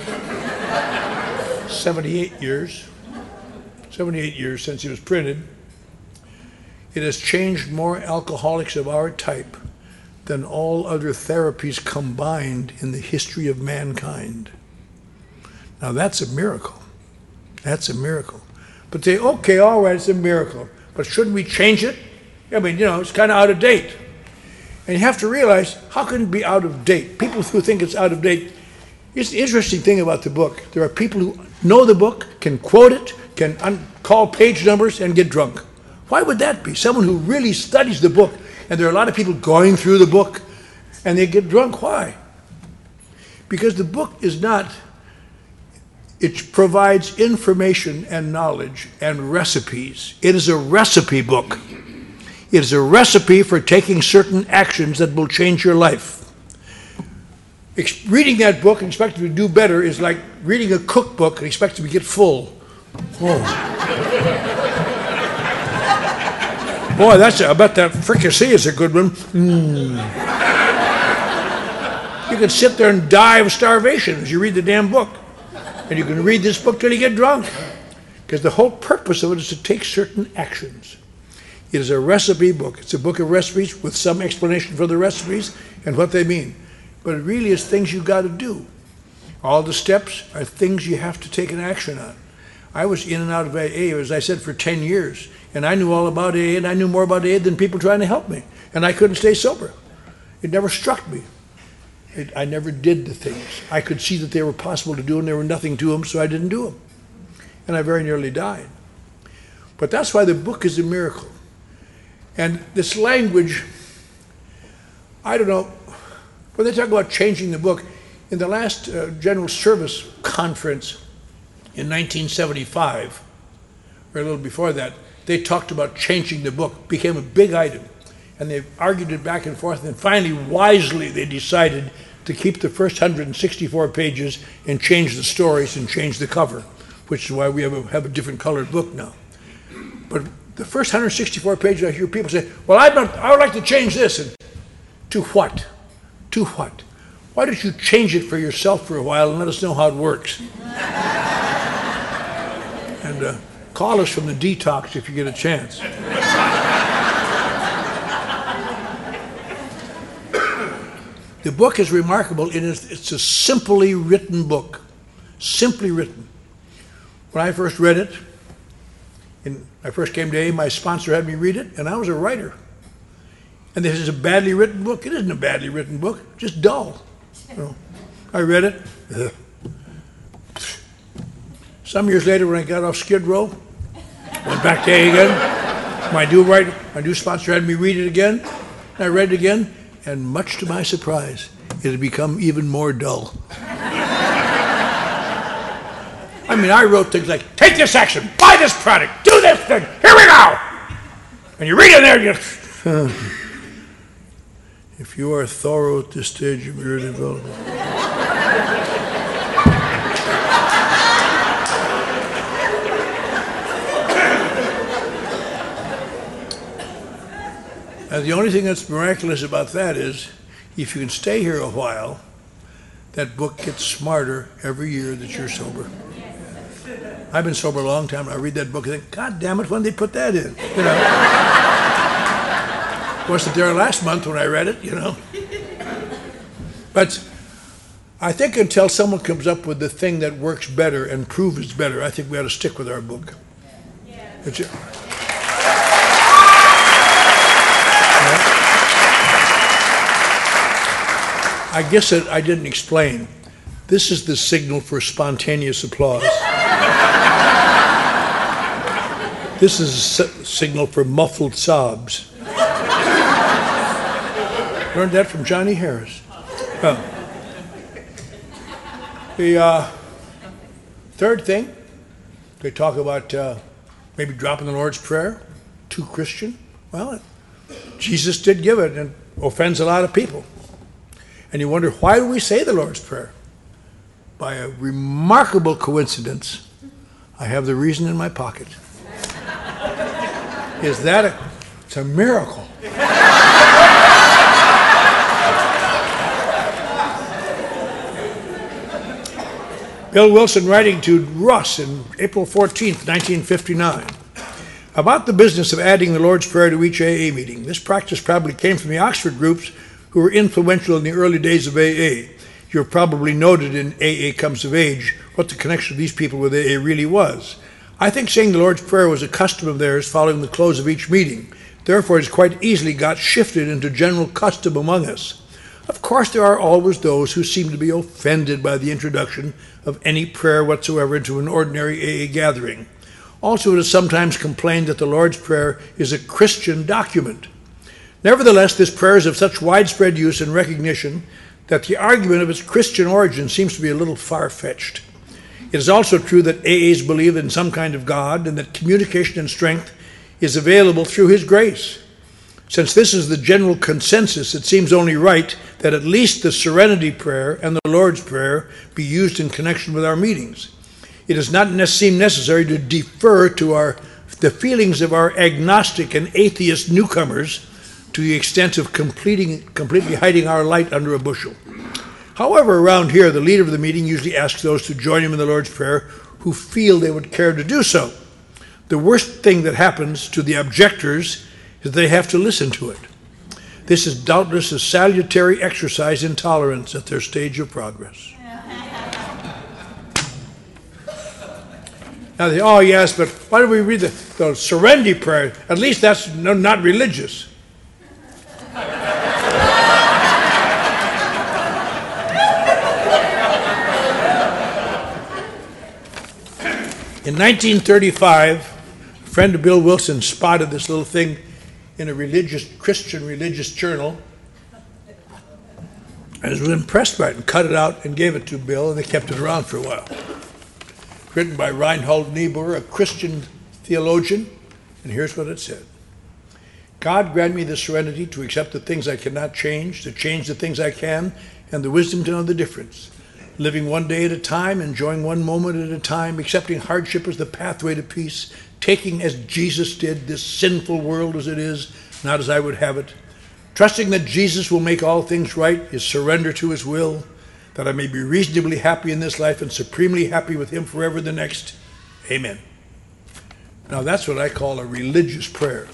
78 years since he was printed, it has changed more alcoholics of our type than all other therapies combined in the history of mankind. Now that's a miracle. That's a miracle. But they, okay, all right, it's a miracle. But shouldn't we change it? I mean, it's kind of out of date. And you have to realize, how can it be out of date? People who think it's out of date, it's the interesting thing about the book. There are people who know the book, can quote it, can call page numbers and get drunk. Why would that be? Someone who really studies the book, and there are a lot of people going through the book, and they get drunk. Why? Because the book is not, it provides information and knowledge and recipes. It is a recipe book. It is a recipe for taking certain actions that will change your life. Reading that book and expecting to do better is like reading a cookbook and expecting to get full. Oh. Boy, I bet that fricassee is a good one. You can sit there and die of starvation as you read the damn book. And you can read this book till you get drunk. Because the whole purpose of it is to take certain actions. It is a recipe book. It's a book of recipes with some explanation for the recipes and what they mean. But it really is things you got to do. All the steps are things you have to take an action on. I was in and out of AA, as I said, for 10 years. And I knew all about AA, and I knew more about AA than people trying to help me. And I couldn't stay sober. It never struck me. I never did the things. I could see that they were possible to do, and there were nothing to them, so I didn't do them. And I very nearly died. But that's why the book is a miracle. And this language, I don't know, when they talk about changing the book, in the last General Service Conference in 1975, or a little before that, they talked about changing the book, became a big item. And they argued it back and forth, and finally, wisely, they decided to keep the first 164 pages and change the stories and change the cover, which is why we have a different colored book now. But The first 164 pages, I hear people say, well, I would like to change this. And to what? To what? Why don't you change it for yourself for a while and let us know how it works? And call us from the detox if you get a chance. The book is remarkable. It's a simply written book. Simply written. When I first read it, I first came to AA, my sponsor had me read it, and I was a writer. And this is a badly written book. It isn't a badly written book, just dull. I read it. Some years later, when I got off Skid Row, went back to AA again. My new sponsor had me read it again. I read it again, and much to my surprise, it had become even more dull. I mean, I wrote things like, take this action, buy this product, do this thing, here we go! And you read it there, and you... If you are thorough at this stage of your development... And the only thing that's miraculous about that is, if you can stay here a while, that book gets smarter every year that you're sober. I've been sober a long time. I read that book and think, God damn it, when did they put that in? You know. Wasn't there last month when I read it, you know. But I think until someone comes up with the thing that works better and proves it's better, I think we ought to stick with our book. Yeah. I guess that I didn't explain. This is the signal for spontaneous applause. This is a signal for muffled sobs. Learned that from Johnny Harris. The third thing, they talk about maybe dropping the Lord's Prayer. Too Christian. Well, Jesus did give it, and it offends a lot of people. And you wonder, why do we say the Lord's Prayer? By a remarkable coincidence, I have the reason in my pocket. Is that it's a miracle. Bill Wilson writing to Russ in April 14th, 1959, about the business of adding the Lord's Prayer to each AA meeting. This practice probably came from the Oxford groups who were influential in the early days of AA. You've probably noted in AA Comes of Age what the connection of these people with AA really was. I think saying the Lord's Prayer was a custom of theirs following the close of each meeting. Therefore, it quite easily got shifted into general custom among us. Of course, there are always those who seem to be offended by the introduction of any prayer whatsoever into an ordinary AA gathering. Also, it is sometimes complained that the Lord's Prayer is a Christian document. Nevertheless, this prayer is of such widespread use and recognition that the argument of its Christian origin seems to be a little far-fetched. It is also true that AAs believe in some kind of God and that communication and strength is available through His grace. Since this is the general consensus, it seems only right that at least the Serenity Prayer and the Lord's Prayer be used in connection with our meetings. It does not seem necessary to defer to the feelings of our agnostic and atheist newcomers to the extent of completely hiding our light under a bushel. However, around here, the leader of the meeting usually asks those to join him in the Lord's Prayer who feel they would care to do so. The worst thing that happens to the objectors is they have to listen to it. This is doubtless a salutary exercise in tolerance at their stage of progress. Now they, oh yes, but why do we read the Serenity Prayer? At least that's not religious. In 1935, a friend of Bill Wilson spotted this little thing in a Christian religious journal and was impressed by it and cut it out and gave it to Bill, and they kept it around for a while. Written by Reinhold Niebuhr, a Christian theologian, and here's what it said. God grant me the serenity to accept the things I cannot change, to change the things I can, and the wisdom to know the difference. living one day at a time, enjoying one moment at a time, accepting hardship as the pathway to peace, taking as Jesus did this sinful world as it is, not as I would have it, trusting that Jesus will make all things right, his surrender to his will, that I may be reasonably happy in this life and supremely happy with him forever the next. Amen. Now that's what I call a religious prayer.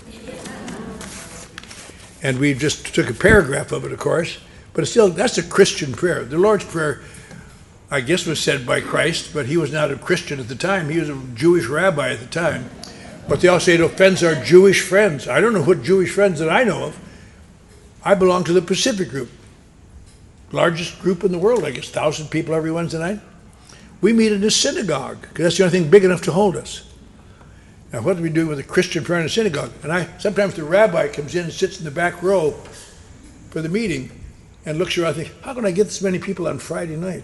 And we just took a paragraph of it, of course, but it's still, that's a Christian prayer. The Lord's Prayer, I guess, was said by Christ, but he was not a Christian at the time. He was a Jewish rabbi at the time. But they all say it offends our Jewish friends. I don't know what Jewish friends that I know of. I belong to the Pacific Group, largest group in the world, I guess, 1,000 people every Wednesday night. We meet in a synagogue, because that's the only thing big enough to hold us. Now, what do we do with a Christian prayer in a synagogue? And sometimes the rabbi comes in and sits in the back row for the meeting and looks around and thinks, how can I get this many people on Friday night?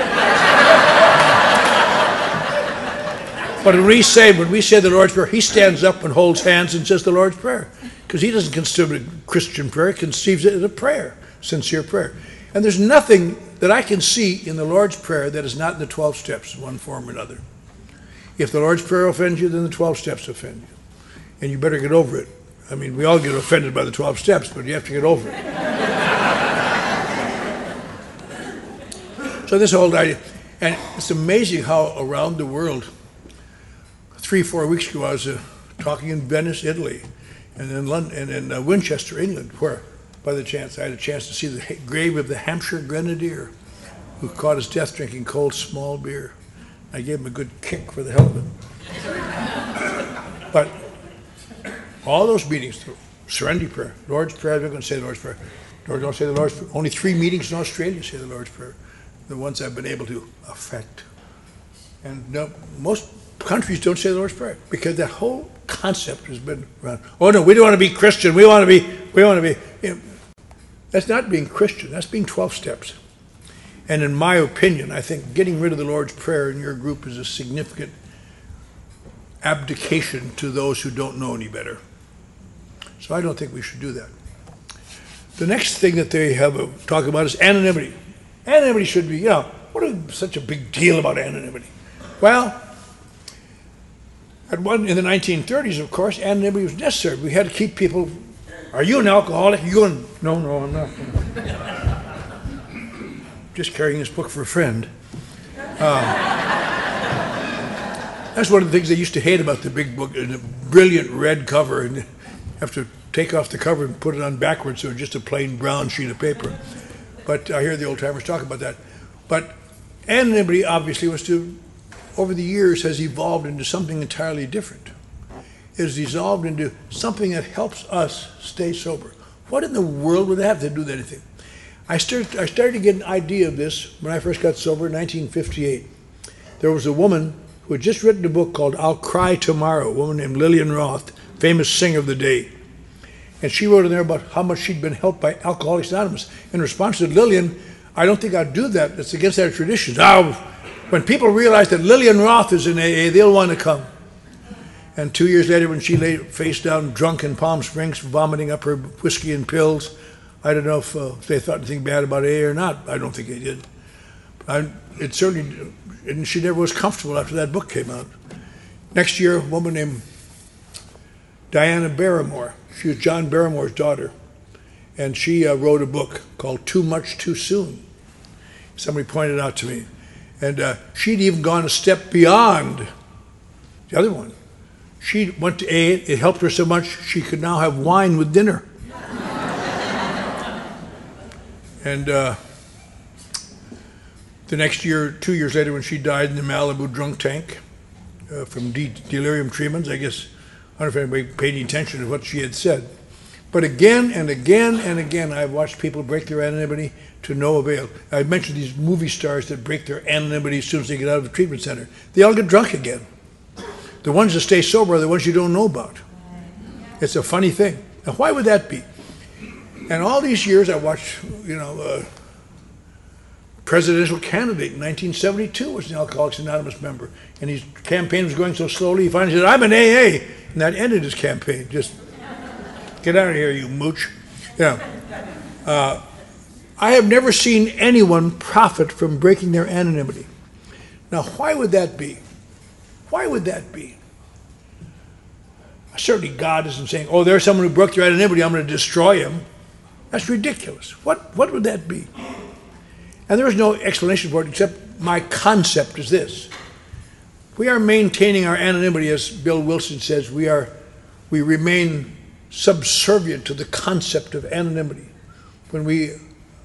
But when we say the Lord's Prayer, he stands up and holds hands and says the Lord's Prayer, because he doesn't consider it a Christian prayer. He conceives it as a prayer, sincere prayer. And there's nothing that I can see in the Lord's Prayer that is not in the 12 steps in one form or another. If the Lord's Prayer offends you, then the 12 steps offend you. And you better get over it. I mean, we all get offended by the 12 steps, but you have to get over it. So this whole idea, and it's amazing how around the world, 3-4 weeks ago, I was talking in Venice, Italy, and in London, and in Winchester, England, where, by the chance, I had a chance to see the grave of the Hampshire Grenadier, who caught his death drinking cold small beer. I gave him a good kick for the hell of it. But all those meetings, serenity prayer, Lord's Prayer, they're going to say the Lord's Prayer. Don't say the Lord's Prayer. Only 3 meetings in Australia say the Lord's Prayer. The ones I've been able to affect. And no, most countries don't say the Lord's Prayer because that whole concept has been around. Oh no, we don't want to be Christian. We want to be. You know, that's not being Christian. That's being 12 steps. And in my opinion, I think getting rid of the Lord's Prayer in your group is a significant abdication to those who don't know any better. So I don't think we should do that. The next thing that they have a talk about is anonymity. Anonymity should be, what is such a big deal about anonymity? Well, in the 1930s, of course, anonymity was necessary. We had to keep people, are you an alcoholic? No, I'm not. Just carrying this book for a friend. That's one of the things they used to hate about the big book, the brilliant red cover, and have to take off the cover and put it on backwards, so just a plain brown sheet of paper. But I hear the old timers talk about that. But anonymity, obviously, over the years, has evolved into something entirely different. It has evolved into something that helps us stay sober. What in the world would that have to do with anything? I started to get an idea of this when I first got sober in 1958. There was a woman who had just written a book called I'll Cry Tomorrow, a woman named Lillian Roth, famous singer of the day. And she wrote in there about how much she'd been helped by Alcoholics Anonymous. In response to Lillian, I don't think I'd do that. It's against our traditions. Now, when people realize that Lillian Roth is in AA, they'll want to come. And 2 years later, when she lay face down drunk in Palm Springs, vomiting up her whiskey and pills, I don't know if they thought anything bad about AA or not. I don't think they did. It certainly, and she never was comfortable after that book came out. Next year, a woman named Diana Barrymore, she was John Barrymore's daughter, and she wrote a book called Too Much Too Soon. Somebody pointed out to me. And she'd even gone a step beyond the other one. She went to AA, it helped her so much, she could now have wine with dinner. And the next year, 2 years later, when she died in the Malibu drunk tank from delirium treatments, I guess, I don't know if anybody paid any attention to what she had said. But again and again and again, I've watched people break their anonymity to no avail. I mentioned these movie stars that break their anonymity as soon as they get out of the treatment center. They all get drunk again. The ones that stay sober are the ones you don't know about. It's a funny thing. Now, why would that be? And all these years, I watched, presidential candidate in 1972 was an Alcoholics Anonymous member, and his campaign was going so slowly, he finally said, I'm an AA, and that ended his campaign. Just get out of here, you mooch. I I have never seen anyone profit from breaking their anonymity. Now, why would that be? Why would that be? Certainly God isn't saying, oh, there's someone who broke their anonymity, I'm going to destroy him. That's ridiculous. What would that be? And there is no explanation for it except my concept is this. We are maintaining our anonymity, as Bill Wilson says, we remain subservient to the concept of anonymity. When we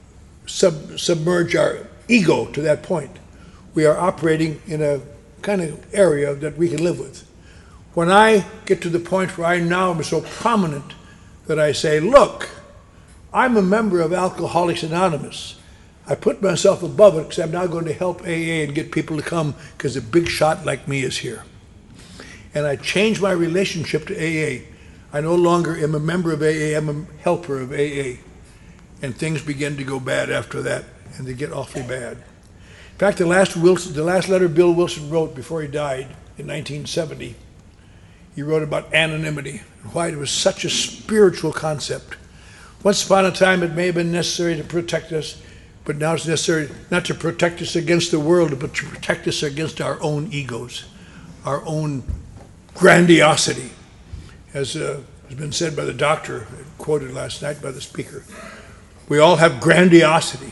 submerge our ego to that point, we are operating in a kind of area that we can live with. When I get to the point where I now am so prominent that I say, look, I'm a member of Alcoholics Anonymous. I put myself above it because I'm now going to help AA and get people to come because a big shot like me is here. And I change my relationship to AA. I no longer am a member of AA, I'm a helper of AA. And things begin to go bad after that, and they get awfully bad. In fact, the last letter Bill Wilson wrote before he died in 1970, he wrote about anonymity and why it was such a spiritual concept. Once upon a time, it may have been necessary to protect us, but now it's necessary not to protect us against the world, but to protect us against our own egos, our own grandiosity. As has been said by the doctor, quoted last night by the speaker, we all have grandiosity,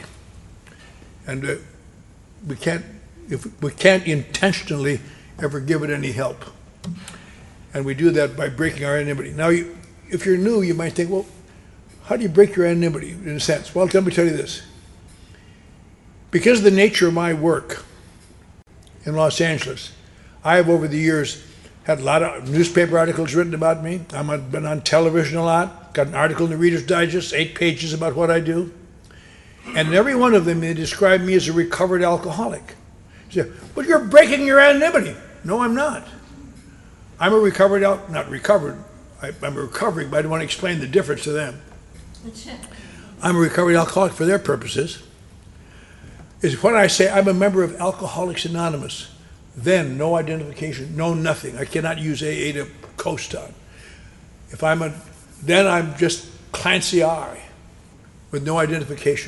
and we can't intentionally ever give it any help. And we do that by breaking our anonymity. Now, if you're new, you might think, well, how do you break your anonymity, in a sense? Well, let me tell you this. Because of the nature of my work in Los Angeles, I have over the years had a lot of newspaper articles written about me. I've been on television a lot, got an article in the Reader's Digest, 8 pages about what I do. And in every one of them, they describe me as a recovered alcoholic. You say, well, you're breaking your anonymity. No, I'm not. I'm a recovered, not recovered, I'm a recovering, but I don't want to explain the difference to them. I'm a recovered alcoholic for their purposes. Is when I say I'm a member of Alcoholics Anonymous, then no identification, no nothing. I cannot use AA to coast on. Then I'm just Clancy I with no identification.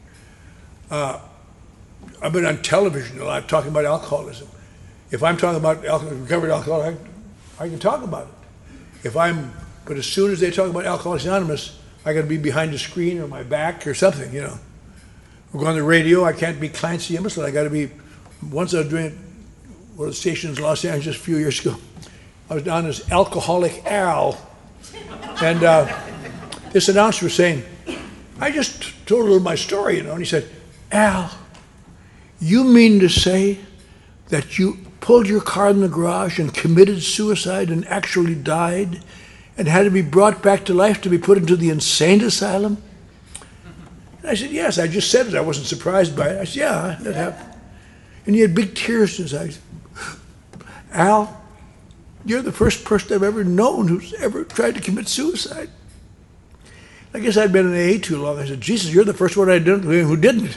I've been on television a lot talking about alcoholism. If I'm talking about recovered alcoholic, I can talk about it. But as soon as they talk about Alcoholics Anonymous, I got to be behind the screen or my back or something, We're going on the radio, I can't be Clancy Emerson. I got to be. Once I was doing one of the stations in Los Angeles a few years ago, I was down as Alcoholic Al, and this announcer was saying, I just told a little of my story, and he said, Al, you mean to say that you pulled your car in the garage and committed suicide and actually died and had to be brought back to life to be put into the insane asylum? And I said, yes, I just said it. I wasn't surprised by it. I said, yeah, that happened. And he had big tears in his eyes. Al, you're the first person I've ever known who's ever tried to commit suicide. I guess I'd been in AA too long. I said, Jesus, you're the first one I did who didn't.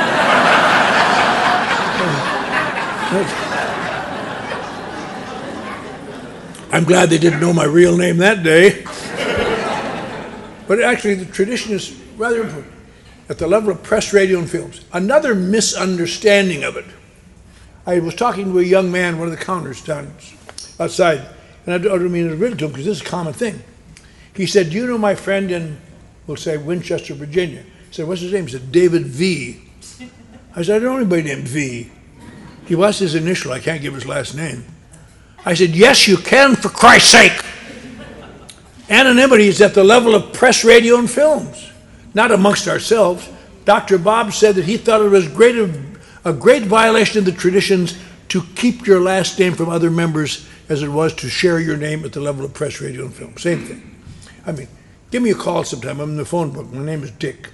I'm glad they didn't know my real name that day. But actually, the tradition is rather important. At the level of press, radio, and films. Another misunderstanding of it. I was talking to a young man, one of the counters down outside, and I don't mean to riddle to him because this is a common thing. He said, do you know my friend in, we'll say, Winchester, Virginia? He said, what's his name? He said, David V. I said, I don't know anybody named V. He was his initial, I can't give his last name. I said, yes, you can, for Christ's sake. Anonymity is at the level of press, radio, and films. Not amongst ourselves. Dr. Bob said that he thought it was a great violation of the traditions to keep your last name from other members as it was to share your name at the level of press, radio, and film. Same thing. I mean, give me a call sometime. I'm in the phone book. My name is Dick.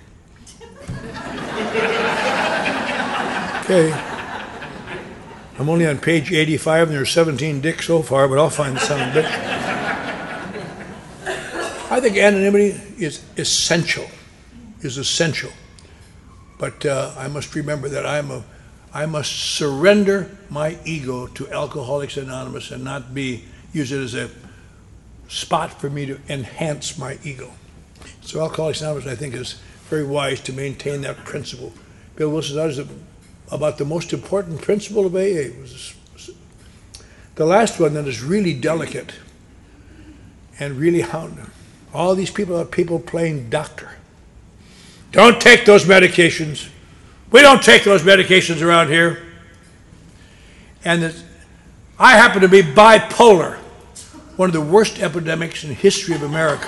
Okay. I'm only on page 85, and there's 17 Dicks so far, but I'll find some bitch. I think anonymity is essential. But I must remember that I must surrender my ego to Alcoholics Anonymous and not use it as a spot for me to enhance my ego. So Alcoholics Anonymous, I think, is very wise to maintain that principle. Bill Wilson says about the most important principle of AA was the last one that is really delicate and really hounding. All these people are people playing doctor. Don't take those medications. We don't take those medications around here. And I happen to be bipolar, one of the worst epidemics in the history of America.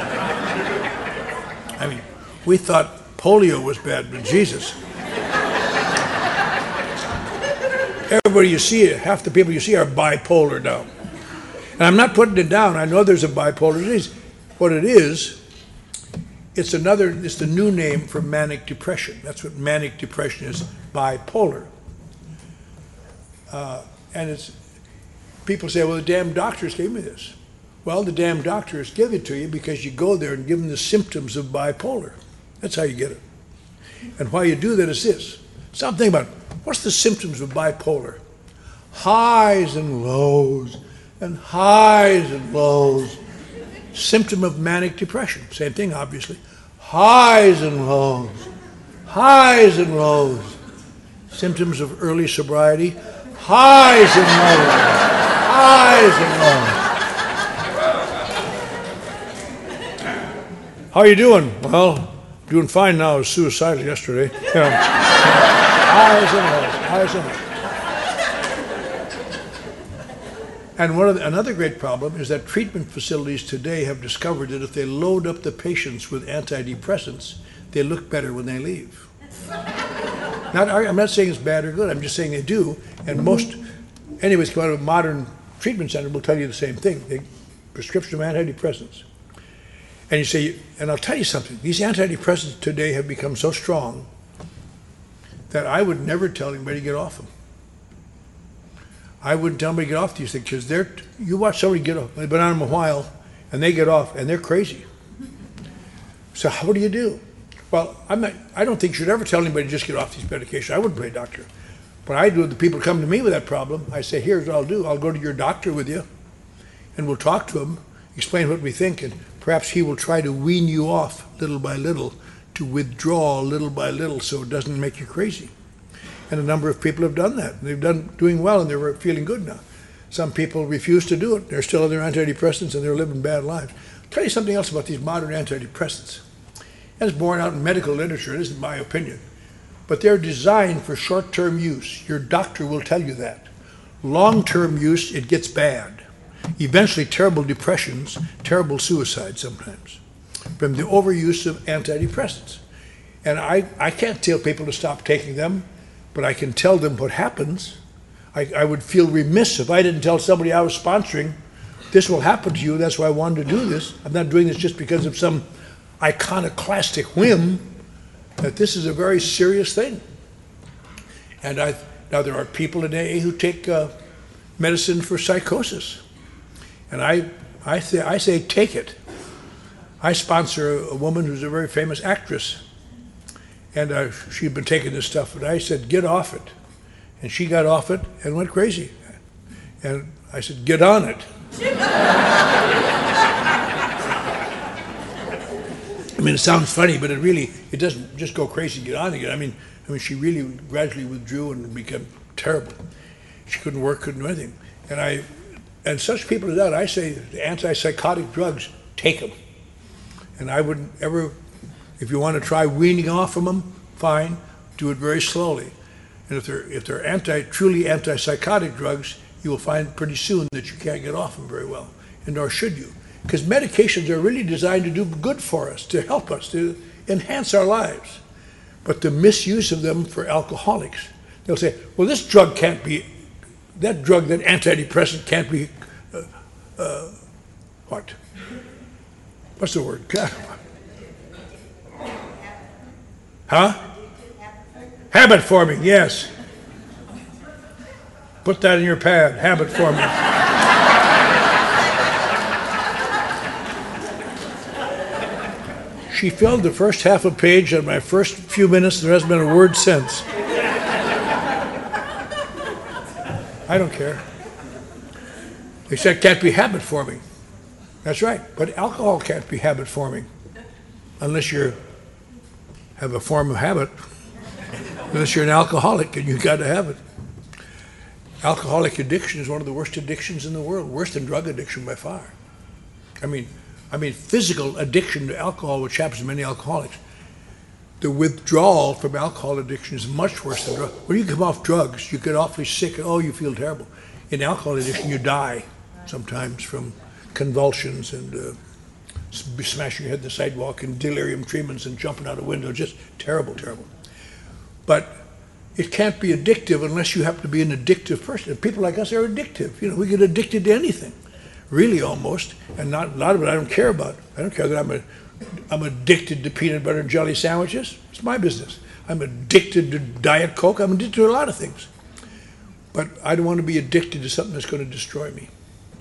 I mean, we thought polio was bad, but Jesus. Everybody you see, half the people you see are bipolar now. And I'm not putting it down. I know there's a bipolar disease. What it is, it's the new name for manic depression. That's what manic depression is, bipolar. And people say, well, the damn doctors gave me this. Well, the damn doctors give it to you because you go there and give them the symptoms of bipolar. That's how you get it. And why you do that is this. Stop thinking about, what's the symptoms of bipolar? Highs and lows, and highs and lows. Symptom of manic depression. Same thing, obviously. Highs and lows, highs and lows. Symptoms of early sobriety. Highs and lows, highs and lows. How are you doing? Well, doing fine now. I was suicidal yesterday. Highs and lows, highs and lows. And another great problem is that treatment facilities today have discovered that if they load up the patients with antidepressants, they look better when they leave. I'm not saying it's bad or good, I'm just saying they do. And most, anyways, come out of a modern treatment center will tell you the same thing. Prescription of antidepressants. And you say, and I'll tell you something, these antidepressants today have become so strong that I would never tell anybody to get off them. I wouldn't tell anybody to get off these things because you watch somebody get off, they've been on them a while, and they get off, and they're crazy. So what do you do? Well, I don't think you should ever tell anybody to just get off these medications. I wouldn't play doctor. But I do, the people come to me with that problem, I say, here's what I'll do. I'll go to your doctor with you, and we'll talk to him, explain what we think, and perhaps he will try to wean you off little by little, to withdraw little by little so it doesn't make you crazy. And a number of people have done that. They've doing well, and they're feeling good now. Some people refuse to do it. They're still on their antidepressants, and they're living bad lives. I'll tell you something else about these modern antidepressants. And it's borne out in medical literature. It isn't my opinion. But they're designed for short-term use. Your doctor will tell you that. Long-term use, it gets bad. Eventually, terrible depressions, terrible suicide sometimes, from the overuse of antidepressants. And I can't tell people to stop taking them, but I can tell them what happens. I would feel remiss if I didn't tell somebody I was sponsoring, this will happen to you, that's why I wanted to do this. I'm not doing this just because of some iconoclastic whim, that this is a very serious thing. And now there are people in AA who take medicine for psychosis. And I say take it. I sponsor a woman who's a very famous actress. And she'd been taking this stuff, and I said, get off it. And she got off it and went crazy. And I said, get on it. I mean, it sounds funny, but it doesn't just go crazy and get on again. I mean, she really gradually withdrew and became terrible. She couldn't work, couldn't do anything. And such people as that, I say, the antipsychotic drugs, take them. And I wouldn't ever, if you want to try weaning off from them, fine, do it very slowly. And if they're truly antipsychotic drugs, you will find pretty soon that you can't get off them very well, and nor should you. Because medications are really designed to do good for us, to help us, to enhance our lives. But the misuse of them for alcoholics, they'll say, well, this drug can't be, that antidepressant can't be, what? What's the word? Huh? Habit forming, yes. Put that in your pad, habit forming. She filled the first half a page on my first few minutes. There hasn't been a word since. I don't care. They said it can't be habit forming. That's right, but alcohol can't be habit forming unless you're have a form of habit, unless you're an alcoholic, and you've got to have it. Alcoholic addiction is one of the worst addictions in the world, worse than drug addiction by far. I mean, physical addiction to alcohol, which happens to many alcoholics, the withdrawal from alcohol addiction is much worse than drugs. When you come off drugs, you get awfully sick, and you feel terrible. In alcohol addiction, you die sometimes from convulsions and smashing your head in the sidewalk and delirium treatments and jumping out a window, just terrible, terrible. But it can't be addictive unless you happen to be an addictive person. And people like us are addictive. We get addicted to anything, really almost, and not a lot of it I don't care about. I don't care that I'm addicted to peanut butter and jelly sandwiches. It's my business. I'm addicted to Diet Coke. I'm addicted to a lot of things. But I don't want to be addicted to something that's going to destroy me.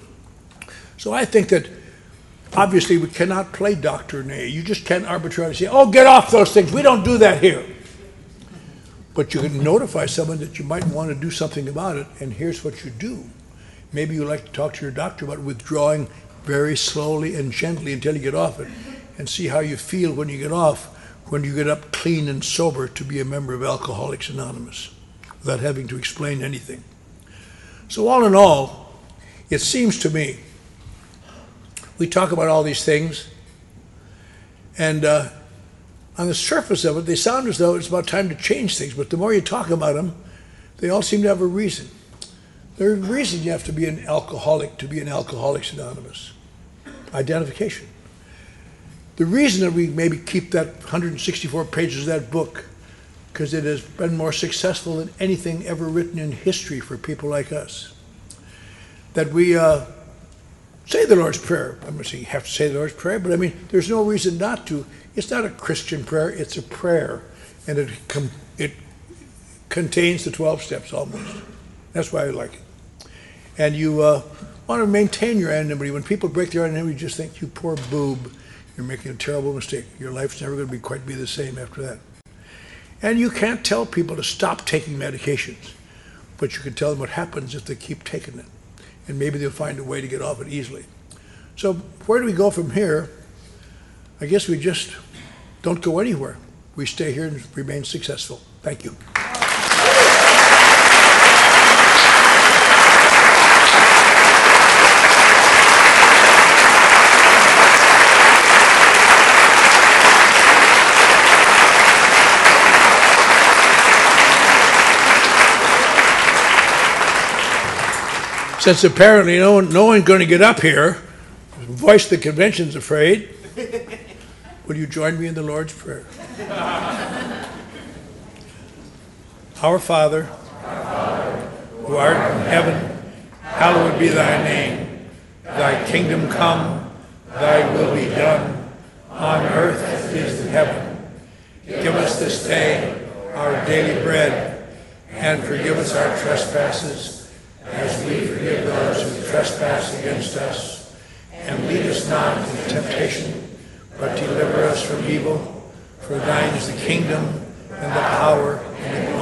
So I think that obviously we cannot play doctrinaire. You just can't arbitrarily say, get off those things. We don't do that here. But you can notify someone that you might want to do something about it, and here's what you do. Maybe you'd like to talk to your doctor about withdrawing very slowly and gently until you get off it, and see how you feel when you get off, when you get up clean and sober to be a member of Alcoholics Anonymous, without having to explain anything. So all in all, it seems to me, we talk about all these things, and on the surface of it, they sound as though it's about time to change things, but the more you talk about them, they all seem to have a reason. There's a reason you have to be an alcoholic to be an Alcoholics Anonymous. Identification. The reason that we maybe keep that 164 pages of that book, because it has been more successful than anything ever written in history for people like us. That we say the Lord's Prayer. I'm not saying you have to say the Lord's Prayer, but there's no reason not to. It's not a Christian prayer, it's a prayer. And it contains the 12 steps almost. That's why I like it. And you want to maintain your anonymity. When people break their anonymity, you just think, you poor boob, you're making a terrible mistake. Your life's never going to quite be the same after that. And you can't tell people to stop taking medications, but you can tell them what happens if they keep taking it. And maybe they'll find a way to get off it easily. So where do we go from here? I guess we just don't go anywhere. We stay here and remain successful. Thank you. Since apparently no one's going to get up here, voice the convention's afraid, will you join me in the Lord's Prayer? Our Father, who art in heaven, hallowed be thy name. Thy kingdom come, thy will be done, on earth as it is in heaven. Give us this day our daily bread, and forgive us our trespasses, as we forgive those who trespass against us. And lead us not into temptation, but deliver us from evil. For thine is the kingdom, and the power, and the glory